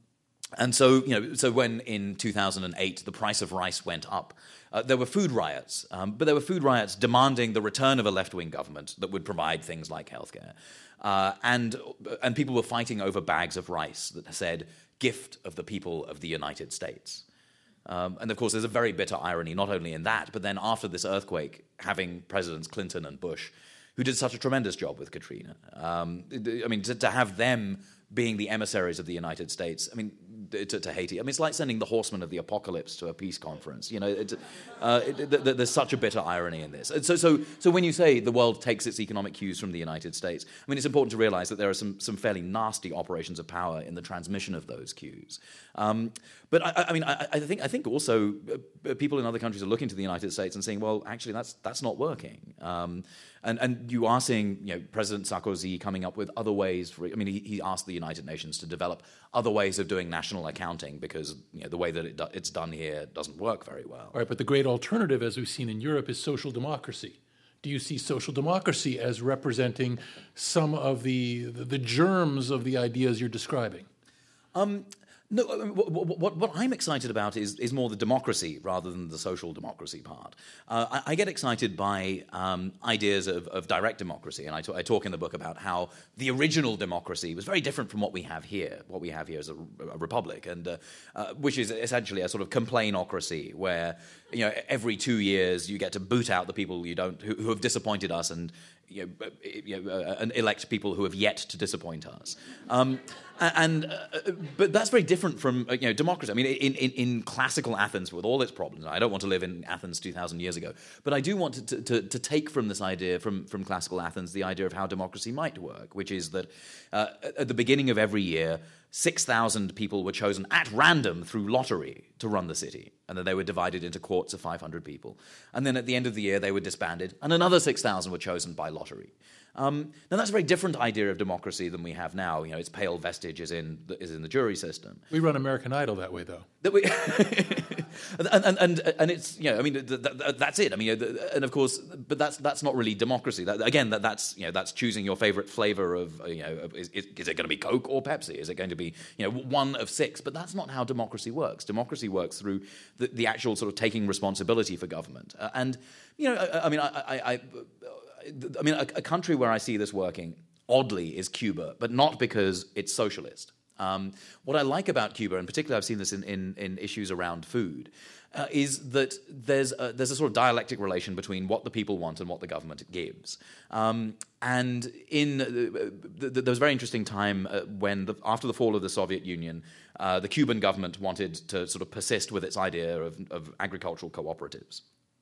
And so, you know, so when in two thousand eight the price of rice went up, uh, there were food riots. Um, but there were food riots demanding the return of a left-wing government that would provide things like healthcare. Uh, and and people were fighting over bags of rice that said, "Gift of the people of the United States." Um, and of course, there's a very bitter irony, not only in that, but then after this earthquake, having Presidents Clinton and Bush, who did such a tremendous job with Katrina. Um, I mean, to, to have them being the emissaries of the United States, I mean, to, to Haiti. I mean, it's like sending the horsemen of the apocalypse to a peace conference. You know, it, uh, it, it, there's such a bitter irony in this. So, so, so when you say the world takes its economic cues from the United States, I mean, it's important to realize that there are some, some fairly nasty operations of power in the transmission of those cues. Um, but I, I mean, I, I think I think also uh, people in other countries are looking to the United States and saying, well, actually, that's that's not working. Um, and and you are seeing, you know, President Sarkozy coming up with other ways. For, I mean, he, he asked the United Nations to develop other ways of doing national accounting because, you know, the way that it do, it's done here doesn't work very well. All right, but the great alternative, as we've seen in Europe, is social democracy. Do you see social democracy as representing some of the the, the germs of the ideas you're describing? Um, No, what, what, what I'm excited about is, is more the democracy rather than the social democracy part. Uh, I, I get excited by um, ideas of, of direct democracy, and I, t- I talk in the book about how the original democracy was very different from what we have here. What we have here is a, a republic, and uh, uh, which is essentially a sort of complainocracy, where, you know, every two years you get to boot out the people you don't who, who have disappointed us, and you know, you know, uh, and elect people who have yet to disappoint us. Um, and uh, but that's very different from uh, you know democracy. I mean, in, in, in classical Athens, with all its problems, I don't want to live in Athens two thousand years ago, but I do want to, to, to take from this idea, from, from classical Athens, the idea of how democracy might work, which is that uh, at the beginning of every year, six thousand people were chosen at random through lottery to run the city, and then they were divided into courts of five hundred people. And then at the end of the year, they were disbanded, and another six thousand were chosen by lottery. Um, now, that's a very different idea of democracy than we have now. You know, its pale vestige is in the, is in the jury system. We run American Idol that way, though. That we and, and, and, and it's, you know, I mean, th- th- that's it. I mean, and of course, but that's that's not really democracy. That, again, that, that's, you know, that's choosing your favorite flavor of, you know, is, is, is it going to be Coke or Pepsi? Is it going to be, you know, one of six? But that's not how democracy works. Democracy works through the, the actual sort of taking responsibility for government. Uh, and, you know, I, I mean, I, I, I I mean, a, a country where I see this working, oddly, is Cuba, but not because it's socialist. Um, what I like about Cuba, and particularly I've seen this in, in, in issues around food, uh, is that there's a, there's a sort of dialectic relation between what the people want and what the government gives. Um, and in uh, the, the, there was a very interesting time uh, when, the, after the fall of the Soviet Union, uh, the Cuban government wanted to sort of persist with its idea of, of agricultural cooperatives.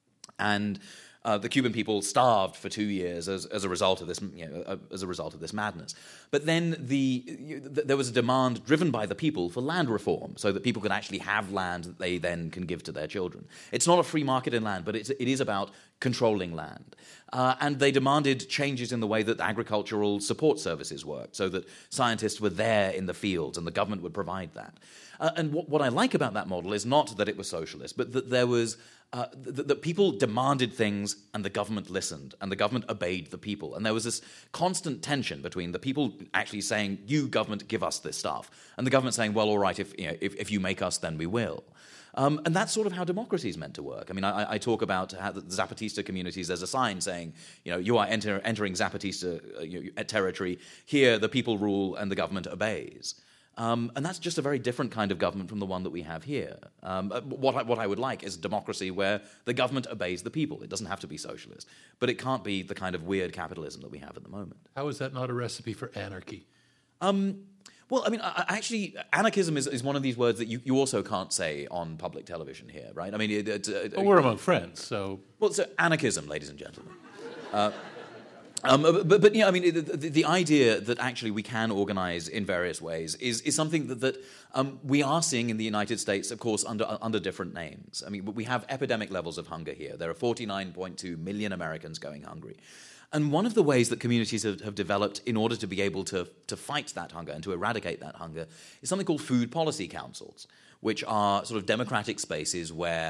And Uh, the Cuban people starved for two years as, as a result of this, you know, uh, as a result of this madness. But then the, you, th- there was a demand driven by the people for land reform, so that people could actually have land that they then can give to their children. It's not a free market in land, but it's, it is about controlling land. Uh, and they demanded changes in the way that agricultural support services worked, so that scientists were there in the fields and the government would provide that. Uh, and what, what I like about that model is not that it was socialist, but that there was uh, that, that people demanded things and the government listened, and the government obeyed the people. And there was this constant tension between the people actually saying, "You government, give us this stuff," and the government saying, "Well, all right, if you know, if, if you make us, then we will." Um, and that's sort of how democracy is meant to work. I mean, I, I talk about how the Zapatista communities, there's a sign saying, you know, you are enter, entering Zapatista uh, you know, territory. Here, the people rule and the government obeys. Um, and that's just a very different kind of government from the one that we have here. Um, what, I, what I would like is a democracy where the government obeys the people. It doesn't have to be socialist. But it can't be the kind of weird capitalism that we have at the moment. How is that not a recipe for anarchy? Um, well, I mean, I, actually, anarchism is, is one of these words that you, you also can't say on public television here, right? I mean, it, it, it, well, we're among friends, so... Well, so anarchism, ladies and gentlemen. Uh, Um, but, but, you know, I mean, the, the idea that actually we can organize in various ways is, is something that, that um, we are seeing in the United States, of course, under, under different names. I mean, we have epidemic levels of hunger here. There are forty-nine point two million Americans going hungry. And one of the ways that communities have, have developed in order to be able to, to fight that hunger and to eradicate that hunger is something called food policy councils, which are sort of democratic spaces where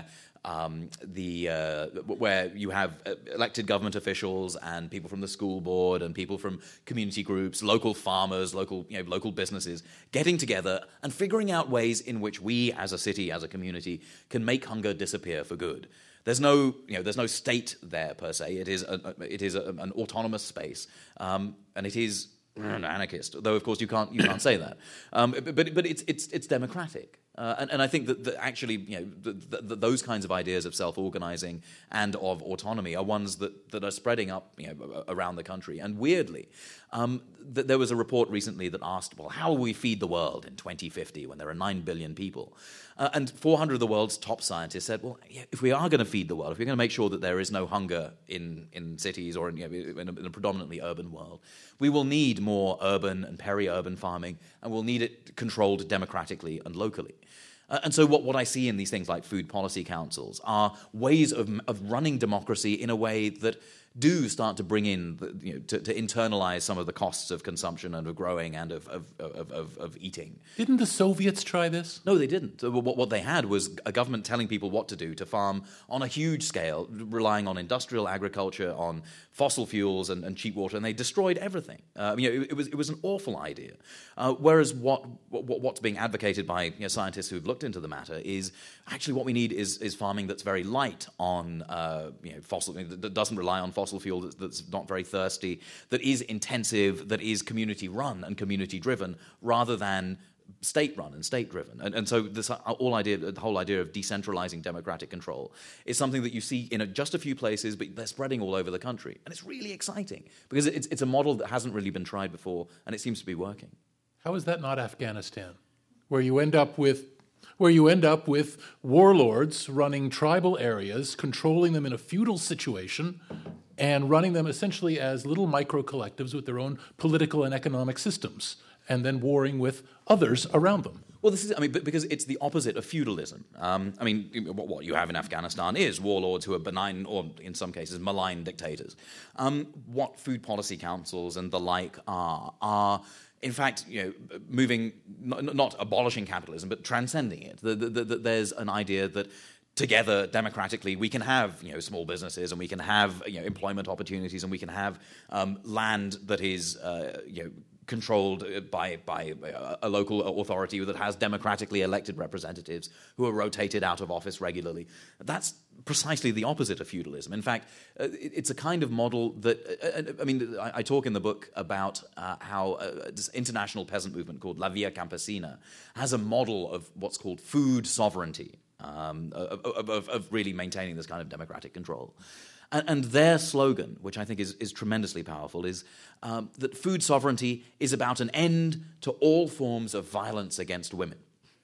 um, the uh, where you have elected government officials and people from the school board and people from community groups, local farmers, local you know local businesses getting together and figuring out ways in which we, as a city, as a community, can make hunger disappear for good. There's no, you know, there's no state there per se. It is, a, it is a, an autonomous space, um, and it is an anarchist. Though, of course, you can't, you can't say that. Um, but, but it's, it's, it's democratic, uh, and, and I think that, that actually, you know, the, the, those kinds of ideas of self-organizing and of autonomy are ones that, that are spreading up, you know, around the country. And weirdly, um, th- there was a report recently that asked, well, how will we feed the world in twenty fifty when there are nine billion people? Uh, and four hundred of the world's top scientists said, well, yeah, if we are going to feed the world, if we're going to make sure that there is no hunger in, in cities or in, you know, in, a, in a predominantly urban world, we will need more urban and peri-urban farming, and we'll need it controlled democratically and locally. Uh, and so what, what I see in these things like food policy councils are ways of, of running democracy in a way that do start to bring in, the, you know, to, to internalize some of the costs of consumption and of growing and of, of, of, of, of eating. Didn't the Soviets try this? No, they didn't. What, what they had was a government telling people what to do to farm on a huge scale, relying on industrial agriculture, on fossil fuels and, and cheap water, and they destroyed everything. Uh, you know, it, it was it was an awful idea. Uh, whereas what, what what's being advocated by you know, scientists who've looked into the matter is actually what we need is is farming that's very light on uh, you know fossil that doesn't rely on fossil fuel, that's, that's not very thirsty, that is intensive, that is community run and community driven, rather than state run and state driven. And, and so this all idea, the whole idea of decentralizing democratic control is something that you see in a, just a few places, but they're spreading all over the country. And it's really exciting because it's, it's a model that hasn't really been tried before, and it seems to be working. How is that not Afghanistan, where you end up with where you end up with warlords running tribal areas, controlling them in a feudal situation, and running them essentially as little micro-collectives with their own political and economic systems, and then warring with others around them? Well, this is, I mean, because it's the opposite of feudalism. Um, I mean, what you have in Afghanistan is warlords who are benign, or in some cases, malign dictators. Um, what food policy councils and the like are, are in fact, you know, moving, not, not abolishing capitalism, but transcending it. The, the, the, there's an idea that together, democratically, we can have you know small businesses, and we can have you know employment opportunities, and we can have um, land that is uh, you know controlled by by a local authority that has democratically elected representatives who are rotated out of office regularly. That's precisely the opposite of feudalism. In fact, uh, it's a kind of model that, uh, I mean, I, I talk in the book about uh, how uh, this international peasant movement called La Via Campesina has a model of what's called food sovereignty, um, of, of, of really maintaining this kind of democratic control. And, and their slogan, which I think is, is tremendously powerful, is um, that food sovereignty is about an end to all forms of violence against women.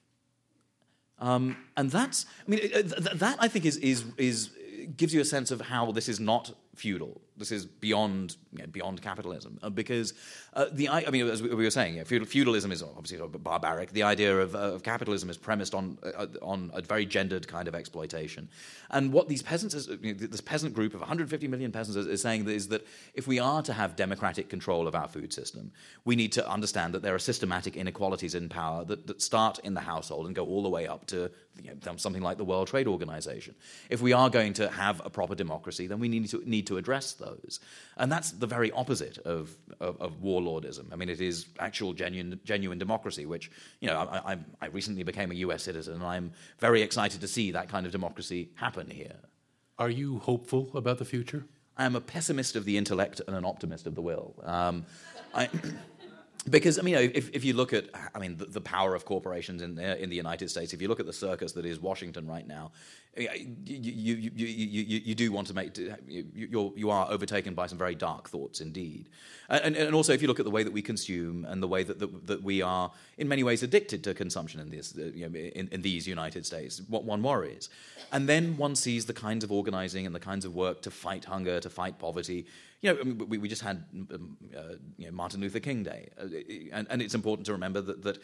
Um, and that's, I mean, th- that I think is, is, is gives you a sense of how this is not feudal. This is beyond you know, beyond capitalism, uh, because uh, the I, I mean, as we, we were saying, yeah, feudal, feudalism is obviously sort of barbaric. The idea of, uh, of capitalism is premised on uh, on a very gendered kind of exploitation. And what these peasants, is, you know, this peasant group of one hundred fifty million peasants, is, is saying is that if we are to have democratic control of our food system, we need to understand that there are systematic inequalities in power that, that start in the household and go all the way up to you know, something like the World Trade Organization. If we are going to have a proper democracy, then we need to need to address those. And that's the very opposite of, of, of warlordism. I mean, it is actual genuine genuine democracy, which, you know, I, I, I recently became a U S citizen, and I'm very excited to see that kind of democracy happen here. Are you hopeful about the future? I am a pessimist of the intellect and an optimist of the will. Um, I... Because, I mean, if, if you look at, I mean, the, the power of corporations in the, in the United States, if you look at the circus that is Washington right now, you, you, you, you, you, you do want to make, you, you're, you are overtaken by some very dark thoughts indeed. And, and also, if you look at the way that we consume and the way that, that, that we are, in many ways, addicted to consumption in, this, you know, in, in these United States, what one worries. And then one sees the kinds of organizing and the kinds of work to fight hunger, to fight poverty. You know, I mean, we, we just had um, uh, you know, Martin Luther King Day, uh, and, and it's important to remember that, that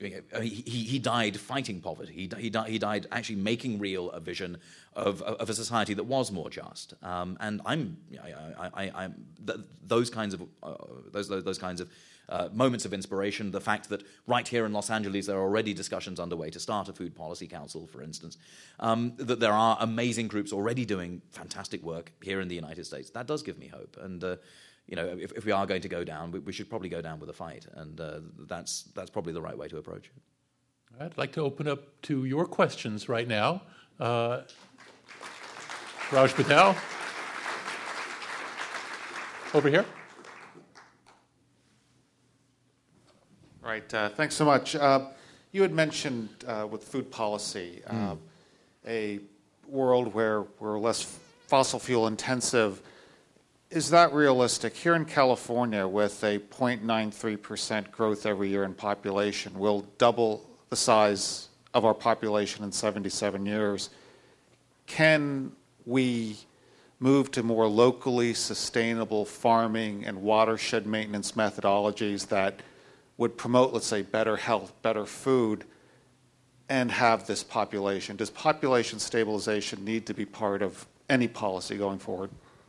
he, he died fighting poverty. He, he, he died actually making real a vision of, of a society that was more just. Um, and I'm, I, I, I'm th- those kinds of uh, those those kinds of uh, moments of inspiration. The fact that right here in Los Angeles there are already discussions underway to start a food policy council, for instance. Um, that there are amazing groups already doing fantastic work here in the United States. That does give me hope. And uh, you know, if, if we are going to go down, we, we should probably go down with a fight, and uh, that's that's probably the right way to approach it. I'd like to open up to your questions right now. Uh, Raj Patel, over here. Right. Uh, thanks so much. Uh, you had mentioned uh, with food policy uh, mm. a world where we're less fossil fuel intensive. Is that realistic? Here in California, with a zero point nine three percent growth every year in population, we'll double the size of our population in seventy-seven years. Can we move to more locally sustainable farming and watershed maintenance methodologies that would promote, let's say, better health, better food, and have this population? Does population stabilization need to be part of any policy going forward?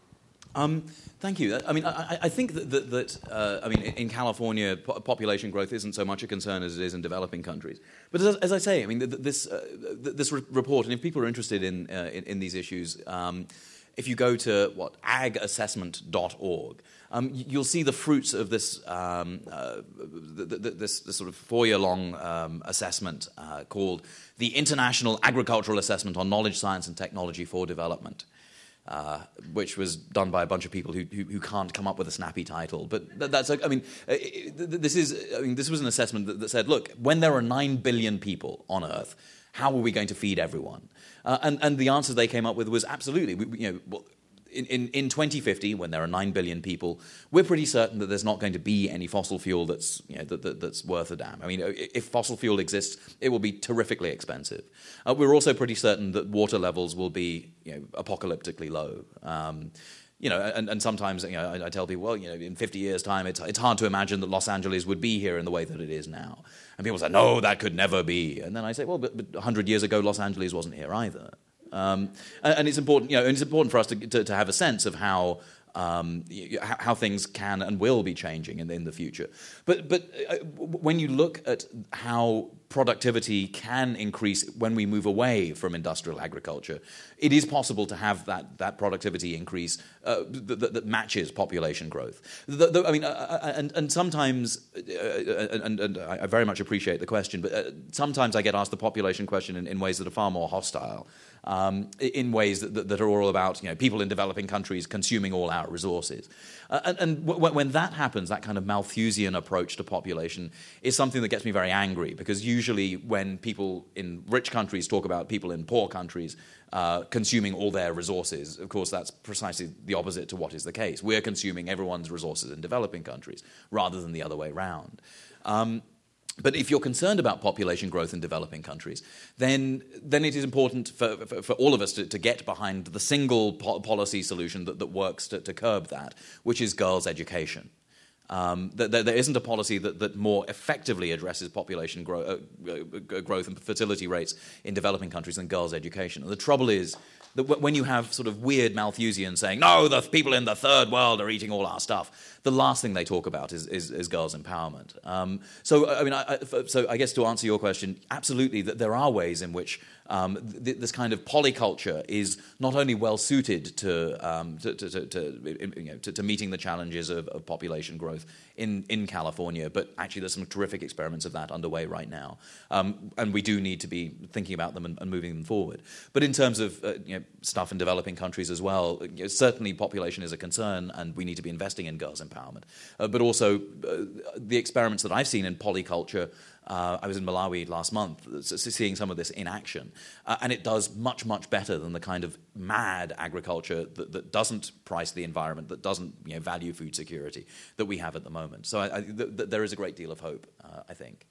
Um, thank you. I mean, I, I think that, that, that uh, I mean, in California, po- population growth isn't so much a concern as it is in developing countries. But as, as I say, I mean, this uh, this re- report, and if people are interested in uh, in, in these issues, um, if you go to what ag assessment dot org, um, you'll see the fruits of this um, uh, th- th- this, this sort of four-year-long um, assessment uh, called the International Agricultural Assessment on Knowledge, Science, and Technology for Development. Uh, which was done by a bunch of people who, who who can't come up with a snappy title, but that's I mean this is I mean this was an assessment that, that said, look, when there are nine billion people on Earth, how are we going to feed everyone? Uh, and and the answer they came up with was absolutely, we, you know. Well, In, in, in twenty fifty, when there are nine billion people, we're pretty certain that there's not going to be any fossil fuel that's you know that, that, that's worth a damn. I mean, if fossil fuel exists, it will be terrifically expensive. Uh, we're also pretty certain that water levels will be you know apocalyptically low. Um, you know, and, and sometimes you know I, I tell people, well, you know, in fifty years' time, it's it's hard to imagine that Los Angeles would be here in the way that it is now. And people say, no, that could never be. And then I say, well, but, but one hundred years ago, Los Angeles wasn't here either. Um, and, and it's important, you know, and it's important for us to, to, to have a sense of how um, how things can and will be changing in, in the future. But but uh, when you look at how productivity can increase when we move away from industrial agriculture, it is possible to have that that productivity increase uh, that, that matches population growth. The, the, I mean, uh, and and sometimes, uh, and, and I very much appreciate the question, but uh, sometimes I get asked the population question in, in ways that are far more hostile. Um, in ways that, that are all about you know people in developing countries consuming all our resources, uh, and, and w- when that happens, that kind of Malthusian approach to population is something that gets me very angry, because usually when people in rich countries talk about people in poor countries uh, consuming all their resources, of course that's precisely the opposite to what is the case. We're consuming everyone's resources in developing countries rather than the other way around. Um, But if you're concerned about population growth in developing countries, then then it is important for, for, for all of us to, to get behind the single po- policy solution that, that works to, to curb that, which is girls' education. Um, there, there isn't a policy that, that more effectively addresses population grow, uh, growth and fertility rates in developing countries than girls' education. And the trouble is that when you have sort of weird Malthusians saying, no, the people in the third world are eating all our stuff, the last thing they talk about is, is, is girls' empowerment. Um, so, I mean, I, I, so I guess to answer your question, absolutely, that there are ways in which um, th- this kind of polyculture is not only well suited to um, to, to, to, to, you know, to, to meeting the challenges of, of population growth in, in California, but actually there's some terrific experiments of that underway right now, um, and we do need to be thinking about them and, and moving them forward. But in terms of uh, you know, stuff in developing countries as well, you know, certainly population is a concern, and we need to be investing in girls' empowerment. Uh, but also uh, the experiments that I've seen in polyculture, uh, I was in Malawi last month, seeing some of this in action, uh, and it does much, much better than the kind of mad agriculture that, that doesn't price the environment, that doesn't you know, value food security that we have at the moment. So I, I, th- th- there is a great deal of hope, uh, I think.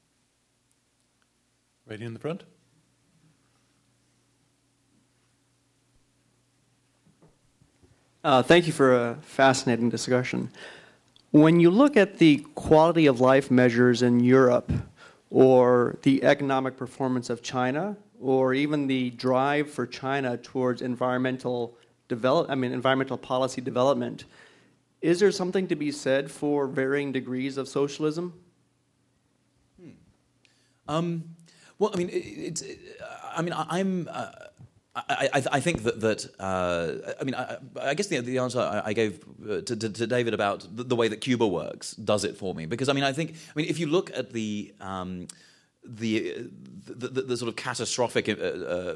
Right in the front. Uh, thank you for a fascinating discussion. When you look at the quality of life measures in Europe, or the economic performance of China, or even the drive for China towards environmental develop, I mean, environmental policy development, is there something to be said for varying degrees of socialism? Hmm. Um, well, I mean, it, it's. It, I mean, I, I'm. Uh, I, I, I think that that uh, I mean I, I guess the, the answer I, I gave uh, to, to, to David about the, the way that Cuba works does it for me, because I mean I think I mean if you look at the um, the, the, the the sort of catastrophic uh, uh,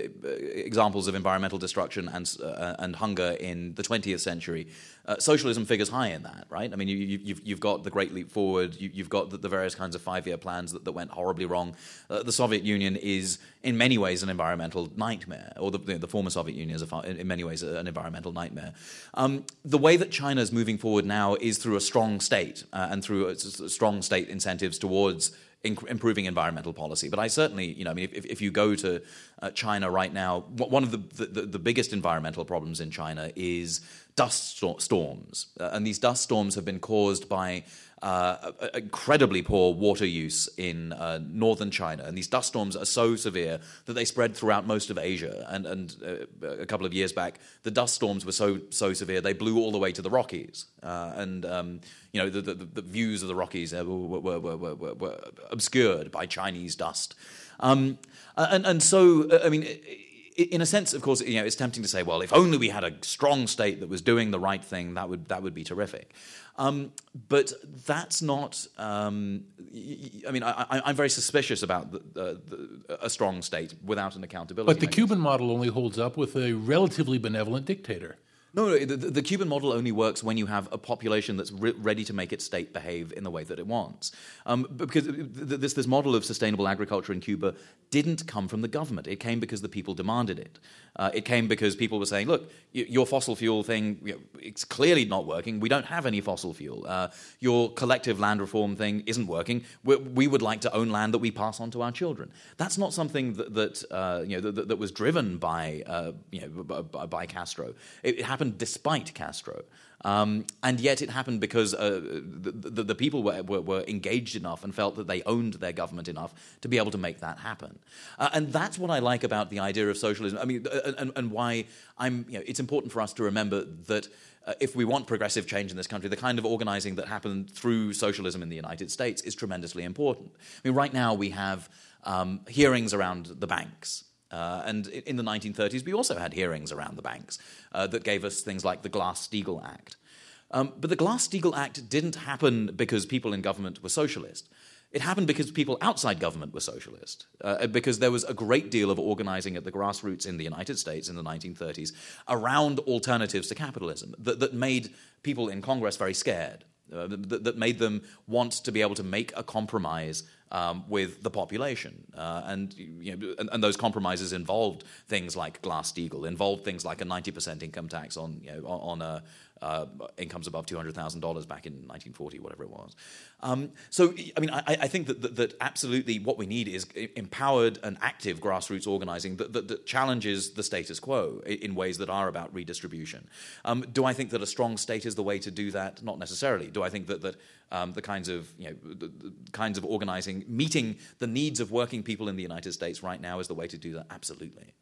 examples of environmental destruction and uh, and hunger in the twentieth century, uh, socialism figures high in that, right? I mean, you, you, you've you've got the Great Leap Forward, you, you've got the, the various kinds of five-year plans that, that went horribly wrong. Uh, the Soviet Union is in many ways an environmental nightmare, or the, the former Soviet Union is a, in many ways an environmental nightmare. Um, the way that China is moving forward now is through a strong state uh, and through a, a strong state incentives towards improving environmental policy. But I certainly, you know, I mean, if, if you go to uh, China right now, one of the, the, the biggest environmental problems in China is dust storms. Uh, and these dust storms have been caused by uh, incredibly poor water use in uh, northern China. And these dust storms are so severe that they spread throughout most of Asia. And, and uh, a couple of years back, the dust storms were so so severe, they blew all the way to the Rockies. Uh, and, um, you know, the, the, the views of the Rockies uh, were, were, were, were, were obscured by Chinese dust. Um, and, and so, I mean... in a sense, of course, you know, it's tempting to say, well, if only we had a strong state that was doing the right thing, that would that would be terrific. Um, but that's not. Um, I mean, I, I'm very suspicious about the, the, the, a strong state without an accountability But the mechanism. Cuban model only holds up with a relatively benevolent dictator. No, no the, the Cuban model only works when you have a population that's re- ready to make its state behave in the way that it wants. Um, because this, this model of sustainable agriculture in Cuba didn't come from the government. It came because the people demanded it. Uh, it came because people were saying, look, y- your fossil fuel thing, you know, it's clearly not working. We don't have any fossil fuel. Uh, your collective land reform thing isn't working. We, we would like to own land that we pass on to our children. That's not something that, that uh, you know that, that was driven by uh, you know by, by Castro. It, it happened despite Castro. Um, and yet it happened because uh, the, the, the people were, were, were engaged enough and felt that they owned their government enough to be able to make that happen. Uh, and that's what I like about the idea of socialism. I mean, uh, and, and why I'm, you know, it's important for us to remember that uh, if we want progressive change in this country, the kind of organizing that happened through socialism in the United States is tremendously important. I mean, right now we have um, hearings around the banks. Uh, and in the nineteen thirties, we also had hearings around the banks uh, that gave us things like the Glass-Steagall Act. Um, but the Glass-Steagall Act didn't happen because people in government were socialist. It happened because people outside government were socialist, uh, because there was a great deal of organizing at the grassroots in the United States in the nineteen thirties around alternatives to capitalism that, that made people in Congress very scared, uh, that, that made them want to be able to make a compromise Um, with the population, uh, and, you know, and and those compromises involved things like Glass-Steagall, involved things like a ninety percent income tax on you know on, on uh, uh, incomes above two hundred thousand dollars back in nineteen forty, whatever it was. Um, so, I mean, I, I think that, that that absolutely what we need is empowered and active grassroots organizing that, that, that challenges the status quo in ways that are about redistribution. Um, do I think that a strong state is the way to do that? Not necessarily. Do I think that that um, the kinds of you know the, the kinds of organizing meeting the needs of working people in the United States right now is the way to do that? Absolutely.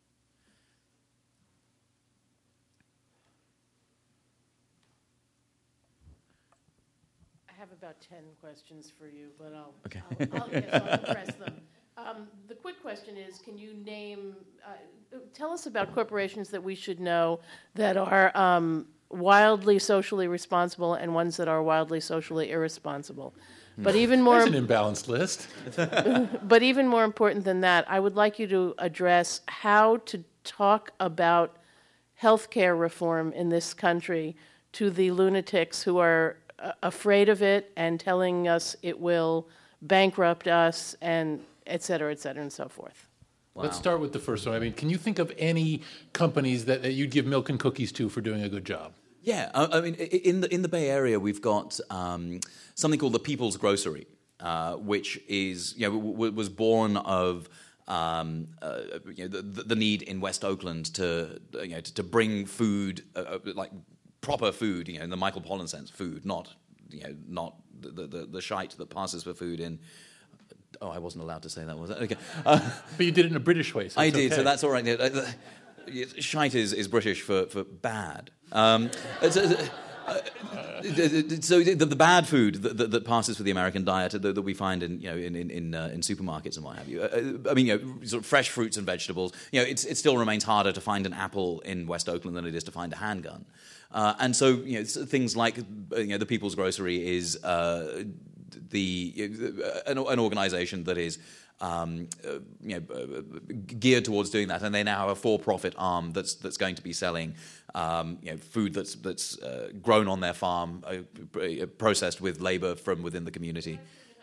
I have about ten questions for you, but I'll, okay. I'll, I'll, yes, I'll press them. Um, the quick question is, can you name, uh, tell us about corporations that we should know that are um, wildly socially responsible and ones that are wildly socially irresponsible. But even more, That's an imbalanced list. but even more important than that, I would like you to address how to talk about healthcare reform in this country to the lunatics who are uh, afraid of it and telling us it will bankrupt us and et cetera, et cetera, and so forth. Wow. Let's start with the first one. I mean, can you think of any companies that, that you'd give milk and cookies to for doing a good job? Yeah, I, I mean, in the in the Bay Area, we've got um, something called the People's Grocery, uh, which is you know w- w- was born of um, uh, you know, the, the need in West Oakland to you know to, to bring food uh, like proper food, you know, in the Michael Pollan sense, food, not you know not the the, the shite that passes for food in Oh, I wasn't allowed to say that, was I? Okay. Uh, but you did it in a British way, so I it's did, okay. so that's all right. Uh, uh, Shite is, is British for, for bad. Um, it's, uh, uh, so the, the bad food that, that, that passes for the American diet that, that we find in you know in in in, uh, in supermarkets and what have you. Uh, I mean, you know, sort of fresh fruits and vegetables. You know, it's, it still remains harder to find an apple in West Oakland than it is to find a handgun. Uh, and so you know things like you know the People's Grocery is uh, the uh, an, an organization that is. Um, uh, you know, uh, geared towards doing that, and they now have a for-profit arm that's that's going to be selling, um, you know, food that's that's uh, grown on their farm, uh, processed with labor from within the community.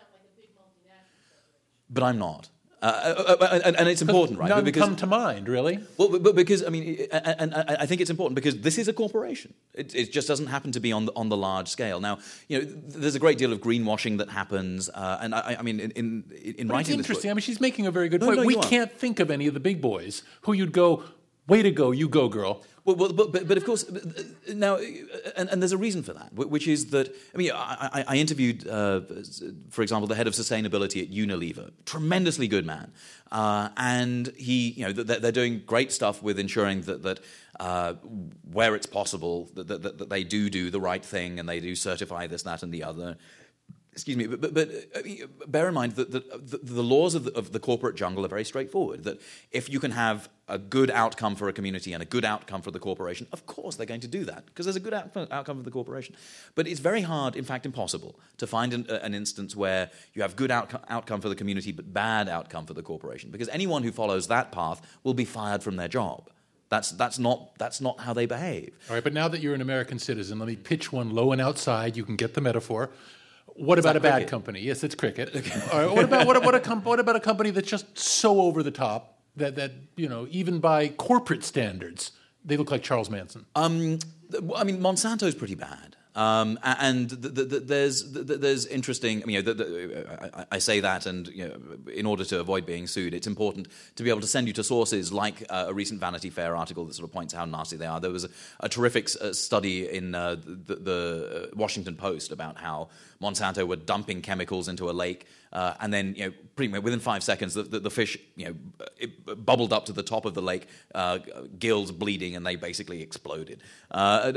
But I'm not. Uh, uh, and, and it's important, right? None because, come to mind, really. Well, but, but because I mean, and, and I think it's important because this is a corporation. It, it just doesn't happen to be on the, on the large scale. Now, you know, there's a great deal of greenwashing that happens, uh, and I, I mean, in in, in but writing it's this interesting. book, I mean, she's making a very good No, point. no, we you are. can't think of any of the big boys who you'd go, way to go, you go, girl. Well, well but, but, but of course, now, and, and there's a reason for that, which is that, I mean, I, I, I interviewed, uh, for example, the head of sustainability at Unilever, tremendously good man, uh, and he, you know, they're, they're doing great stuff with ensuring that, that uh, where it's possible, that, that, that they do do the right thing and they do certify this, that, and the other. Excuse me, but, but, but I mean, bear in mind that the, the, the laws of the, of the corporate jungle are very straightforward, that if you can have a good outcome for a community and a good outcome for the corporation, of course they're going to do that, because there's a good out, outcome for the corporation. But it's very hard, in fact impossible, to find an, an instance where you have good outcome, outcome for the community but bad outcome for the corporation, because anyone who follows that path will be fired from their job. That's, that's, not, that's not how they behave. All right, but now that you're an American citizen, let me pitch one low and outside. You can get the metaphor. What about a bad cricket? company? Yes, it's cricket. Okay. All right, what about what, what, a com- what about a company that's just so over the top that, that you know, even by corporate standards, they look like Charles Manson? Um, I mean, Monsanto's pretty bad. Um, and the, the, the, there's the, there's interesting. I mean, you know, the, the, I, I say that, and you know, in order to avoid being sued, it's important to be able to send you to sources like uh, a recent Vanity Fair article that sort of points out how nasty they are. There was a, a terrific uh, study in uh, the, the Washington Post about how Monsanto were dumping chemicals into a lake, uh, and then you know, pretty much within five seconds, the, the, the fish you know it bubbled up to the top of the lake, uh, gills bleeding, and they basically exploded. Uh,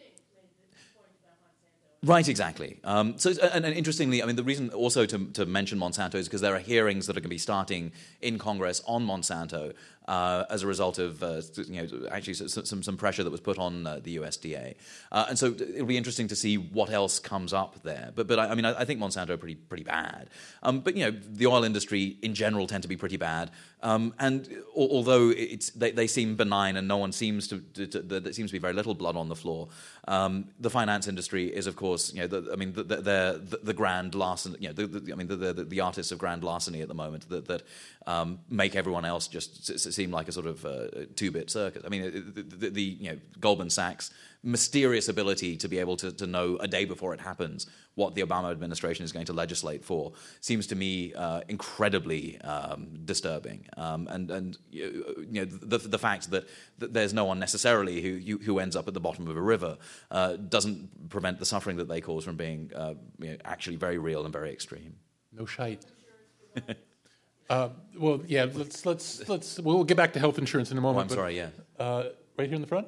Right, exactly. Um, so, and, and interestingly, I mean, the reason also to, to mention Monsanto is because there are hearings that are going to be starting in Congress on Monsanto uh, as a result of, uh, you know, actually some some pressure that was put on uh, the U S D A, uh, and so it'll be interesting to see what else comes up there. But, but I, I mean, I, I think Monsanto are pretty pretty bad. Um, but you know, the oil industry in general tend to be pretty bad. Um, and although it's they, they seem benign and no one seems to, to, to there seems to be very little blood on the floor, um, the finance industry is of course you know the, I mean the, the, the, the grand larceny you know the, the, I mean the, the the artists of grand larceny at the moment that that um, make everyone else just seem like a sort of uh, two-bit circus. I mean the, the, the you know Goldman Sachs mysterious ability to be able to, to know a day before it happens what the Obama administration is going to legislate for seems to me uh, incredibly um, disturbing. Um, and and you know the the fact that, that there's no one necessarily who who ends up at the bottom of a river uh, doesn't prevent the suffering that they cause from being uh, you know, actually very real and very extreme. No shite. uh, well, yeah. Let's let's let's. We'll get back to health insurance in a moment. Oh, I'm but, sorry. Yeah. Uh, right here in the front.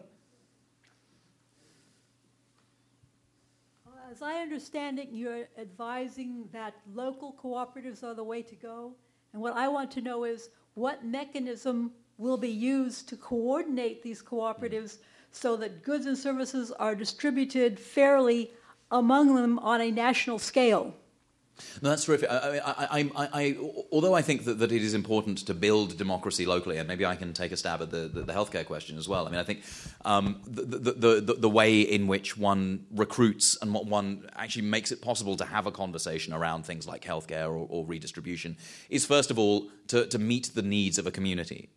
As I understand it, you're advising that local cooperatives are the way to go. And what I want to know is what mechanism will be used to coordinate these cooperatives so that goods and services are distributed fairly among them on a national scale. No, that's terrific. I, I, I, I, although I think that, that it is important to build democracy locally, and maybe I can take a stab at the, the, the healthcare question as well. I mean, I think um, the, the, the, the way in which one recruits and what one actually makes it possible to have a conversation around things like healthcare or, or redistribution is, first of all, to, to meet the needs of a community.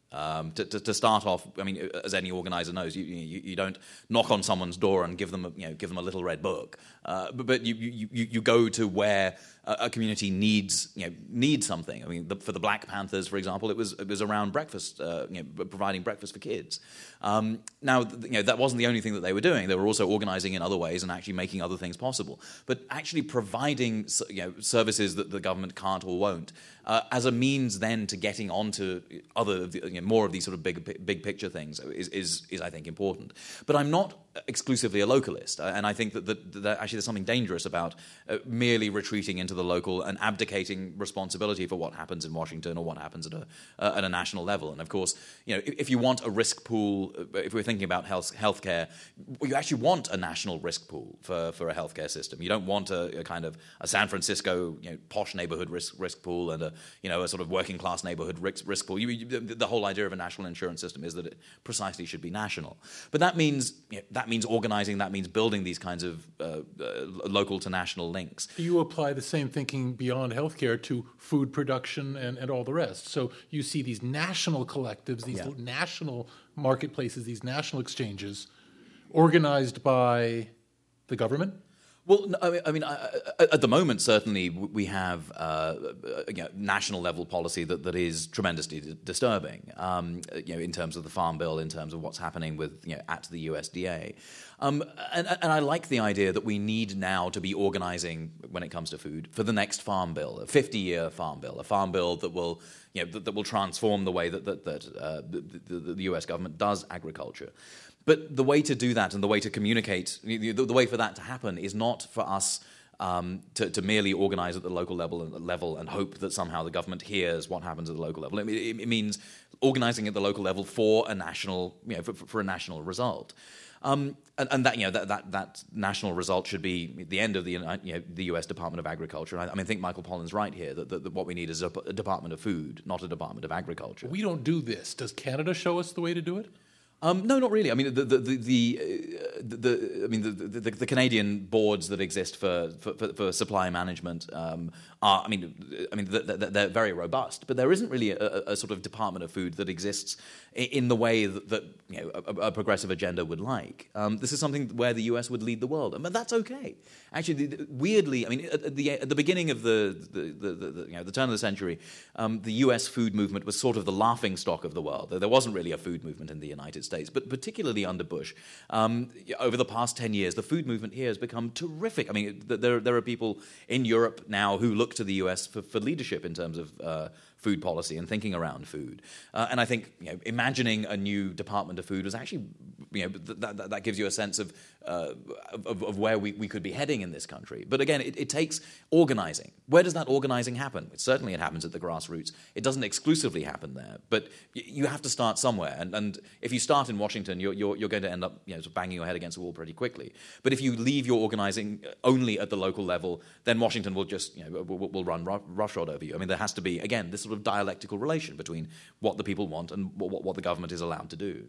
Um, to, to, to start off, I mean, as any organizer knows, you, you, you don't knock on someone's door and give them a, you know, give them a little red book, uh, but, but you, you, you go to where a community needs, you know, needs something. I mean, the, for the Black Panthers, for example, it was it was around breakfast, uh, you know, providing breakfast for kids. Um, now, you know, that wasn't the only thing that they were doing. They were also organizing in other ways and actually making other things possible. But actually providing, you know, services that the government can't or won't, uh, as a means then to getting onto other, you know, more of these sort of big big picture things is is, is I think important. But I'm not exclusively a localist, and I think that, that, that actually there's something dangerous about uh, merely retreating into the local and abdicating responsibility for what happens in Washington or what happens at a uh, at a national level. And of course, you know, if, if you want a risk pool, if we're thinking about health healthcare, you actually want a national risk pool for, for a healthcare system. You don't want a, a kind of a San Francisco, you know, posh neighborhood risk risk pool and a you know a sort of working class neighborhood risk risk pool. You, you, the, the whole idea of a national insurance system is that it precisely should be national. But that means you know, that means organizing. That means building these kinds of uh, uh, local to national links. You apply the same thinking beyond healthcare to food production and, and all the rest. So you see these national collectives, these Yeah. national marketplaces, these national exchanges organized by the government? Well, no, I mean, I mean I, I, at the moment, certainly we have uh, you know, national level policy that, that is tremendously d- disturbing. Um, you know, in terms of the Farm Bill, in terms of what's happening with you know at the U S D A, um, and, and I like the idea that we need now to be organizing when it comes to food for the next Farm Bill, a fifty-year Farm Bill, a Farm Bill that will you know that, that will transform the way that that, that uh, the, the, the U S government does agriculture. But the way to do that and the way to communicate, the, the way for that to happen is not for us um, to, to merely organize at the local level and, level and hope that somehow the government hears what happens at the local level. It, it, it means organizing at the local level for a national, you know, for, for a national result. Um, and, and that you know that, that that national result should be the end of the you know, the U S Department of Agriculture. And I, I mean, I think Michael Pollan's right here that, that, that what we need is a, a Department of Food, not a Department of Agriculture. We don't do this. Does Canada show us the way to do it? Um, no, not really. I mean, the the the, the, uh, the I mean the, the the Canadian boards that exist for for, for supply management um, are. I mean, I mean they're very robust, but there isn't really a, a sort of Department of Food that exists in the way that, that you know a, a progressive agenda would like. Um, this is something where the U S would lead the world, and that's okay. Actually, the, weirdly, I mean, at the at the beginning of the the, the, the you know the turn of the century, um, the U S food movement was sort of the laughingstock of the world. There wasn't really a food movement in the United States, but particularly under Bush, um, over the past ten years, the food movement here has become terrific. I mean, there there are people in Europe now who look to the U S for, for leadership in terms of uh, food policy and thinking around food. Uh, and I think you know, imagining a new Department of Food was actually, you know, that, that, that gives you a sense of, uh, of, of where we, we could be heading in this country. But again, it, it takes organizing. Where does that organizing happen? It, certainly it happens at the grassroots. It doesn't exclusively happen there, but you have to start somewhere. And, and if you start in Washington, you're, you're, you're going to end up you know, sort of banging your head against the wall pretty quickly. But if you leave your organizing only at the local level, then Washington will just, you know, will, will run roughshod over you. I mean, there has to be, again, this sort of dialectical relation between what the people want and what, what the government is allowed to do.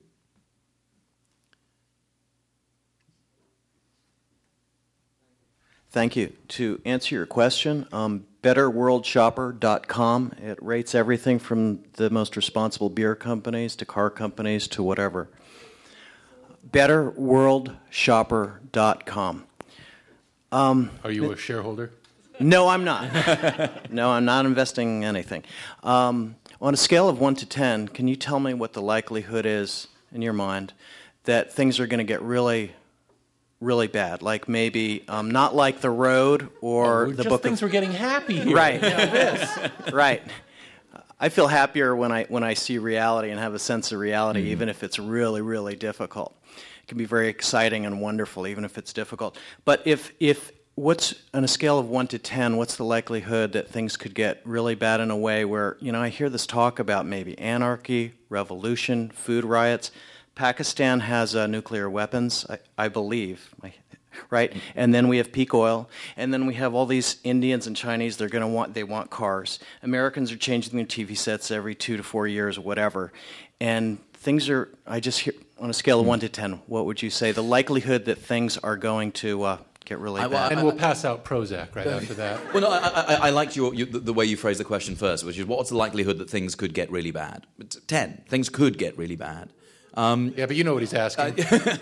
Thank you. To answer your question, um, better world shopper dot com, it rates everything from the most responsible beer companies to car companies to whatever. better world shopper dot com. Um, Are you a shareholder? No, I'm not. No, I'm not investing anything. Um, on a scale of one to ten, can you tell me what the likelihood is, in your mind, that things are going to get really, really bad? Like maybe um, not like The Road or oh, the just book things of... were getting happy here. Right. Now this. Right. I feel happier when I when I see reality and have a sense of reality, mm-hmm. even if it's really, really difficult. It can be very exciting and wonderful, even if it's difficult. But if if what's on a scale of one to ten, what's the likelihood that things could get really bad in a way where, you know, I hear this talk about maybe anarchy, revolution, food riots. Pakistan has uh, nuclear weapons, I, I believe, right? And then we have peak oil, and then we have all these Indians and Chinese. They're going to want they want cars. Americans are changing their T V sets every two to four years, or whatever, and things are. I just hear on a scale of one to ten, what would you say the likelihood that things are going to uh, get really I- bad. well, And we'll pass out Prozac right after that. Well, no, I, I, I liked your, your, the way you phrased the question first, which is what's the likelihood that things could get really bad? It's ten. Things could get really bad. Um, Yeah, but you know what he's asking.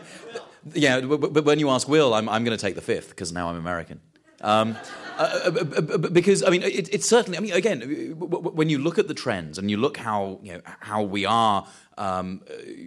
yeah, but, but when you ask Will, I'm, I'm going to take the fifth because now I'm American. Um, uh, because I mean, it, it's certainly. I mean, again, when you look at the trends and you look how you know how we are um,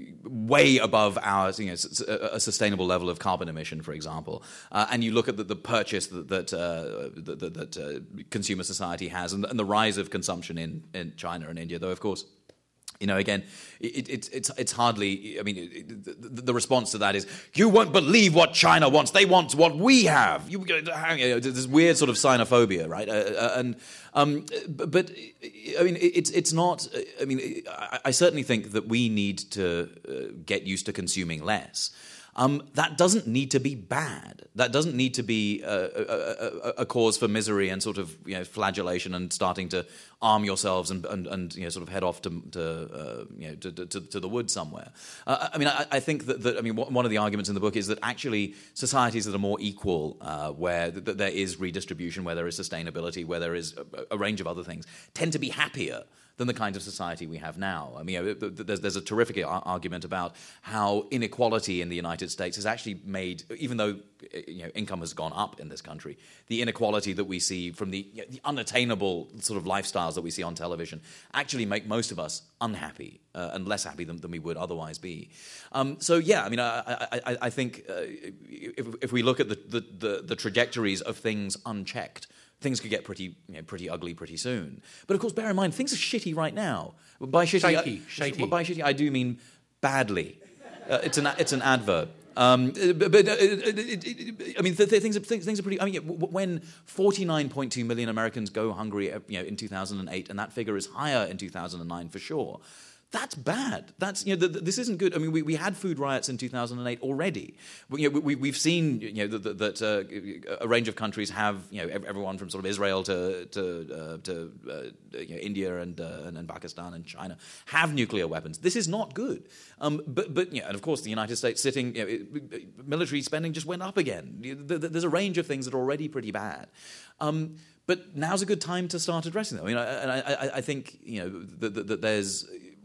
way above our you know a sustainable level of carbon emission, for example, uh, and you look at the, the purchase that that, uh, that, that uh, consumer society has, and, and the rise of consumption in, in China and India, though, of course. You know, again, it, it, it's it's hardly. I mean, it, the, the response to that is, "You won't believe what China wants. They want what we have." You, you know, this weird sort of xenophobia, right? Uh, and um, but, but I mean, it's it's not. I mean, I, I certainly think that we need to uh, get used to consuming less. Um, that doesn't need to be bad. That doesn't need to be a, a, a, a cause for misery and sort of you know flagellation and starting to arm yourselves and and, and you know sort of head off to to uh, you know to, to, to the woods somewhere. Uh, I mean, I, I think that, that I mean one of the arguments in the book is that actually societies that are more equal, uh, where th- there is redistribution, where there is sustainability, where there is a, a range of other things, tend to be happier than the kind of society we have now. I mean, there's, there's a terrific argument about how inequality in the United States has actually made, even though you know, income has gone up in this country, the inequality that we see from the, you know, the unattainable sort of lifestyles that we see on television actually make most of us unhappy uh, and less happy than, than we would otherwise be. Um, so, yeah, I mean, I, I, I think uh, if, if we look at the, the, the, the trajectories of things unchecked, things could get pretty, you know, pretty ugly pretty soon. But of course, bear in mind, things are shitty right now. By shitty, Shitey, I, shitey. by shitty, I do mean badly. Uh, it's an it's an adverb. Um, but but uh, it, it, it, I mean, th- th- things are things, things are pretty. I mean, yeah, w- when forty-nine point two million Americans go hungry, uh, you know, in two thousand eight, and that figure is higher in two thousand nine for sure. That's bad. That's you know th- th- this isn't good. I mean, we, we had food riots in two thousand eight already. We, you know, we, we've seen you know that, that uh, a range of countries have you know everyone from sort of Israel to to uh, to uh, you know, India and, uh, and and Pakistan and China have nuclear weapons. This is not good. Um, but but you know, and of course the United States sitting you know, it, military spending just went up again. There's a range of things that are already pretty bad. Um, but now's a good time to start addressing them. I mean, I, and I, I think you know that, that, that there's.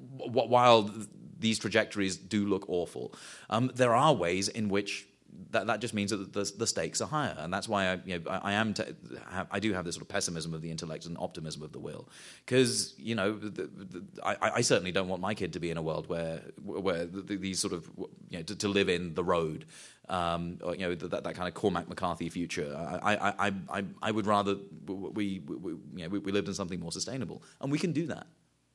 While these trajectories do look awful, um, there are ways in which that, that just means that the, the stakes are higher, and that's why I, you know, I, I am t- have, I do have this sort of pessimism of the intellect and optimism of the will, because you know the, the, I, I certainly don't want my kid to be in a world where where the, these sort of you know to, to live in the road, um, or, you know that, that kind of Cormac McCarthy future. I I, I, I, I would rather we, we, you know, we we lived in something more sustainable, and we can do that.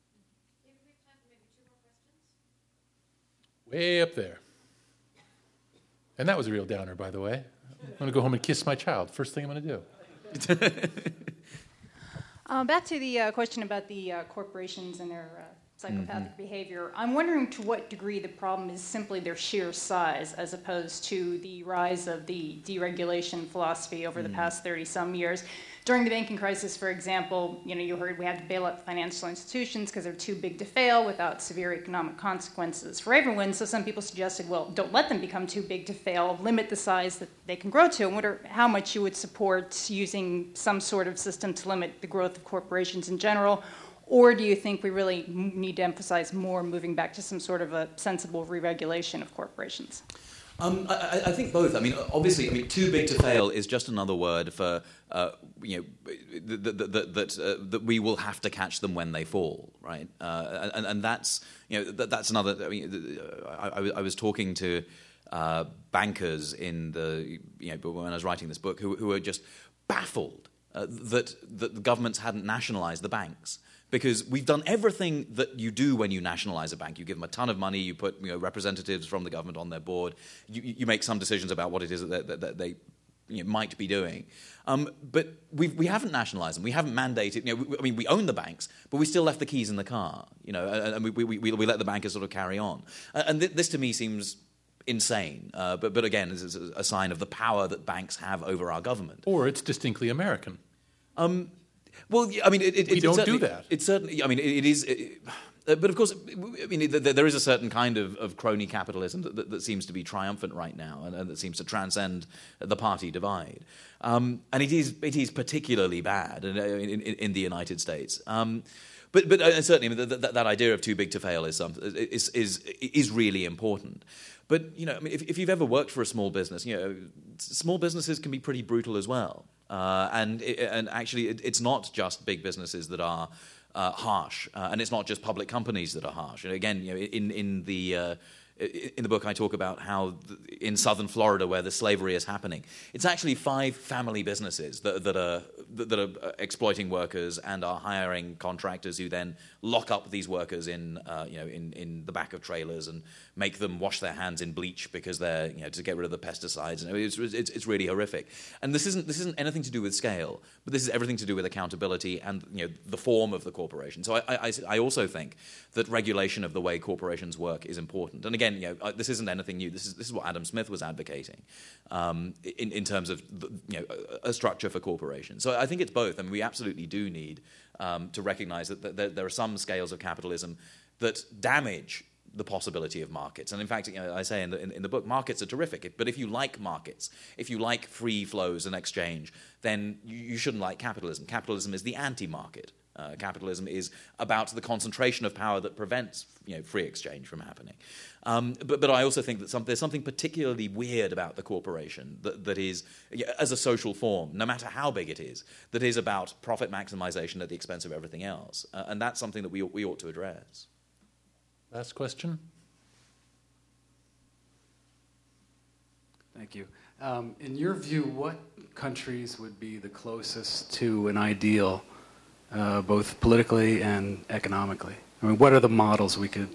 Way up there. And that was a real downer, by the way. I'm going to go home and kiss my child. First thing I'm going to do. uh, back to the uh, question about the uh, corporations and their uh, psychopathic mm-hmm. behavior. I'm wondering to what degree the problem is simply their sheer size as opposed to the rise of the deregulation philosophy over mm. the past thirty-some years. During the banking crisis, for example, you know, you heard we had to bail out financial institutions because they're too big to fail without severe economic consequences for everyone. So some people suggested, well, don't let them become too big to fail, limit the size that they can grow to. I wonder how much you would support using some sort of system to limit the growth of corporations in general, or do you think we really need to emphasize more moving back to some sort of a sensible re-regulation of corporations? Um, I, I think both. I mean, obviously, I mean, too big to fail is just another word for uh, you know that that that, uh, that we will have to catch them when they fall, right? Uh, and, and that's you know that, that's another. I mean, I, I was talking to uh, bankers in the you know when I was writing this book who who were just baffled uh, that that the governments hadn't nationalized the banks. Because we've done everything that you do when you nationalize a bank. You give them a ton of money, you put you know, representatives from the government on their board, you, you make some decisions about what it is that they, that, that they you know, might be doing. Um, but we've, we haven't nationalized them. We haven't mandated. You know, we, I mean, we own the banks, but we still left the keys in the car. You know, and we, we, we, we let the bankers sort of carry on. And th- this, to me, seems insane. Uh, but, but again, it's a sign of the power that banks have over our government. Or it's distinctly American. Um, Well, I mean, it, it, we it, don't it do that. It's certainly. I mean, it, it is. It, Uh, but of course, I mean, there is a certain kind of, of crony capitalism that, that, that seems to be triumphant right now, and, and that seems to transcend the party divide. Um, and it is it is particularly bad in, in, in the United States. Um, but but uh, certainly, I mean, that, that, that idea of too big to fail is some, is is is really important. But you know, I mean, if, if you've ever worked for a small business, you know, small businesses can be pretty brutal as well. Uh, and it, and actually, it, it's not just big businesses that are Uh, harsh, uh, and it's not just public companies that are harsh. And again, you know, in in the uh, in the book, I talk about how th- in southern Florida, where the slavery is happening, it's actually five family businesses that, that are that are exploiting workers and are hiring contractors who then lock up these workers in uh, you know in, in the back of trailers and make them wash their hands in bleach because they're you know to get rid of the pesticides. And it's, it's it's really horrific. And this isn't this isn't anything to do with scale, but this is everything to do with accountability and you know the form of the corporation. So I I, I also think that regulation of the way corporations work is important. And again, you know, this isn't anything new. This is this is what Adam Smith was advocating um, in in terms of the, you know a, a structure for corporations. So I think it's both. I mean, we absolutely do need um, to recognize that, that there, there are some scales of capitalism that damage the possibility of markets. And in fact, you know, I say in the, in, in the book, markets are terrific. But if you like markets, if you like free flows and exchange, then you, you shouldn't like capitalism. Capitalism is the anti-market. Uh, capitalism is about the concentration of power that prevents you know, free exchange from happening. Um, but, but I also think that some, there's something particularly weird about the corporation that, that is, as a social form, no matter how big it is, that is about profit maximization at the expense of everything else. Uh, and that's something that we, we ought to address. Last question. Thank you. Um, in your view, what countries would be the closest to an ideal, uh, both politically and economically? I mean, what are the models we could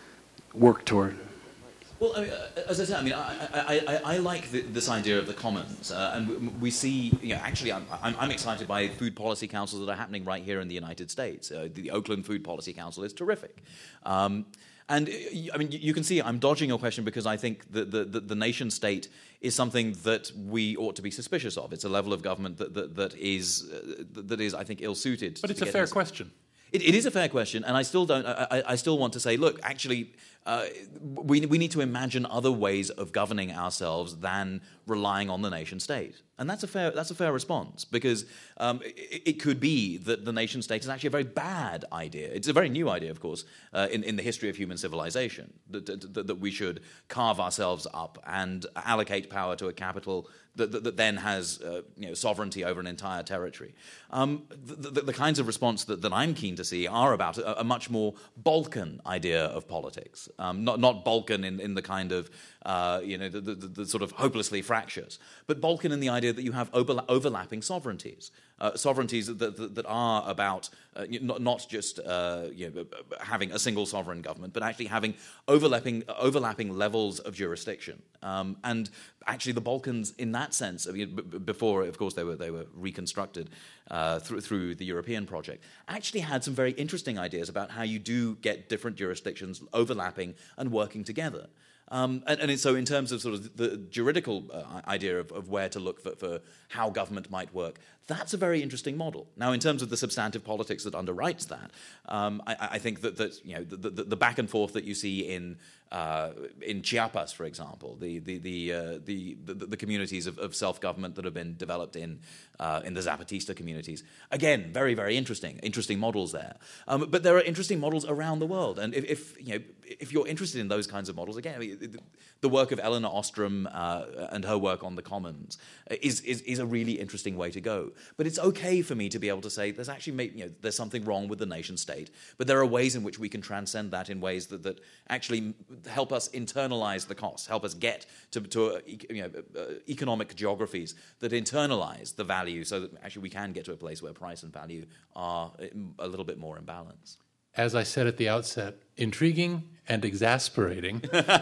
work toward? Well, I mean, as I said, I mean, I, I, I, I like the, this idea of the commons, uh, and we see, you know, actually, I'm, I'm, I'm excited by food policy councils that are happening right here in the United States. Uh, the Oakland Food Policy Council is terrific. Um, and, I mean, you can see I'm dodging your question because I think that the, the, the nation state is something that we ought to be suspicious of. It's a level of government that, that, that, is, uh, that is, I think, ill-suited. But it's a fair this. question. It, it is a fair question, and I still don't. I, I still want to say, look, actually, uh, we we need to imagine other ways of governing ourselves than relying on the nation state, and that's a fair that's a fair response because um, it, it could be that the nation state is actually a very bad idea. It's a very new idea, of course, uh, in in the history of human civilization that, that that we should carve ourselves up and allocate power to a capital that, that, that then has uh, you know, sovereignty over an entire territory. Um, the, the, the kinds of response that, that I'm keen to see are about a, a much more Balkan idea of politics, um, not not Balkan in, in the kind of uh, you know the, the, the sort of hopelessly fractious, but Balkan in the idea that you have overla- overlapping sovereignties, uh, sovereignties that, that, that are about uh, not, not just uh, you know, having a single sovereign government, but actually having overlapping overlapping levels of jurisdiction. Um, and actually, the Balkans, in that sense, I mean, b- before, of course, they were they were reconstructed uh, through through the European project, actually had some very interesting ideas about how you do get different jurisdictions overlapping and working together. Um, and, and so in terms of sort of the juridical uh, idea of, of where to look for, for how government might work, that's a very interesting model. Now, in terms of the substantive politics that underwrites that, um, I, I think that, that you know the, the, the back and forth that you see in uh, in Chiapas, for example, the the the uh, the, the, the communities of, of self-government that have been developed in uh, in the Zapatista communities, again, very very interesting, interesting models there. Um, but there are interesting models around the world, and if, if you know if you're interested in those kinds of models, again, I mean, the work of Elinor Ostrom uh, and her work on the commons is, is is a really interesting way to go. But it's okay for me to be able to say there's actually you know there's something wrong with the nation state, but there are ways in which we can transcend that in ways that, that actually help us internalize the costs, help us get to, to uh, you know uh, economic geographies that internalize the value, so that actually we can get to a place where price and value are a little bit more in balance. As I said at the outset, intriguing and exasperating.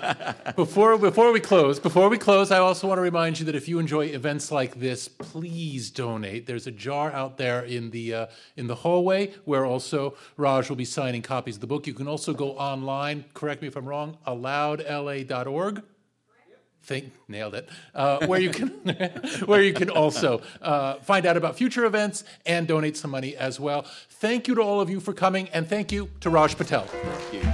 before before we close, before we close, I also want to remind you that if you enjoy events like this, please donate. There's a jar out there in the uh, in the hallway where also Raj will be signing copies of the book. You can also go online. Correct me if I'm wrong. allowed l a dot org. Think, nailed it. Uh, where you can, where you can also uh, find out about future events and donate some money as well. Thank you to all of you for coming, and thank you to Raj Patel. Thank you.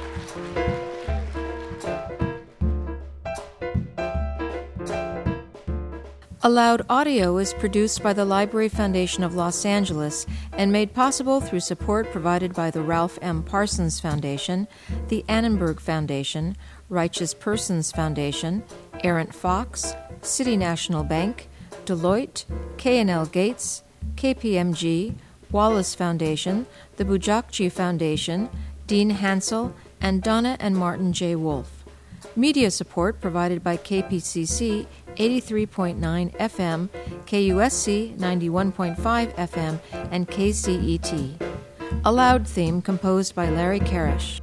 Aloud Audio is produced by the Library Foundation of Los Angeles and made possible through support provided by the Ralph M. Parsons Foundation, the Annenberg Foundation, Righteous Persons Foundation, Errant Fox, City National Bank, Deloitte, K and L Gates, K P M G, Wallace Foundation, the Bujakji Foundation, Dean Hansel, and Donna and Martin J. Wolfe. Media support provided by K P C C eighty-three point nine F M, K U S C ninety-one point five F M, and K C E T. A Loud theme composed by Larry Karish.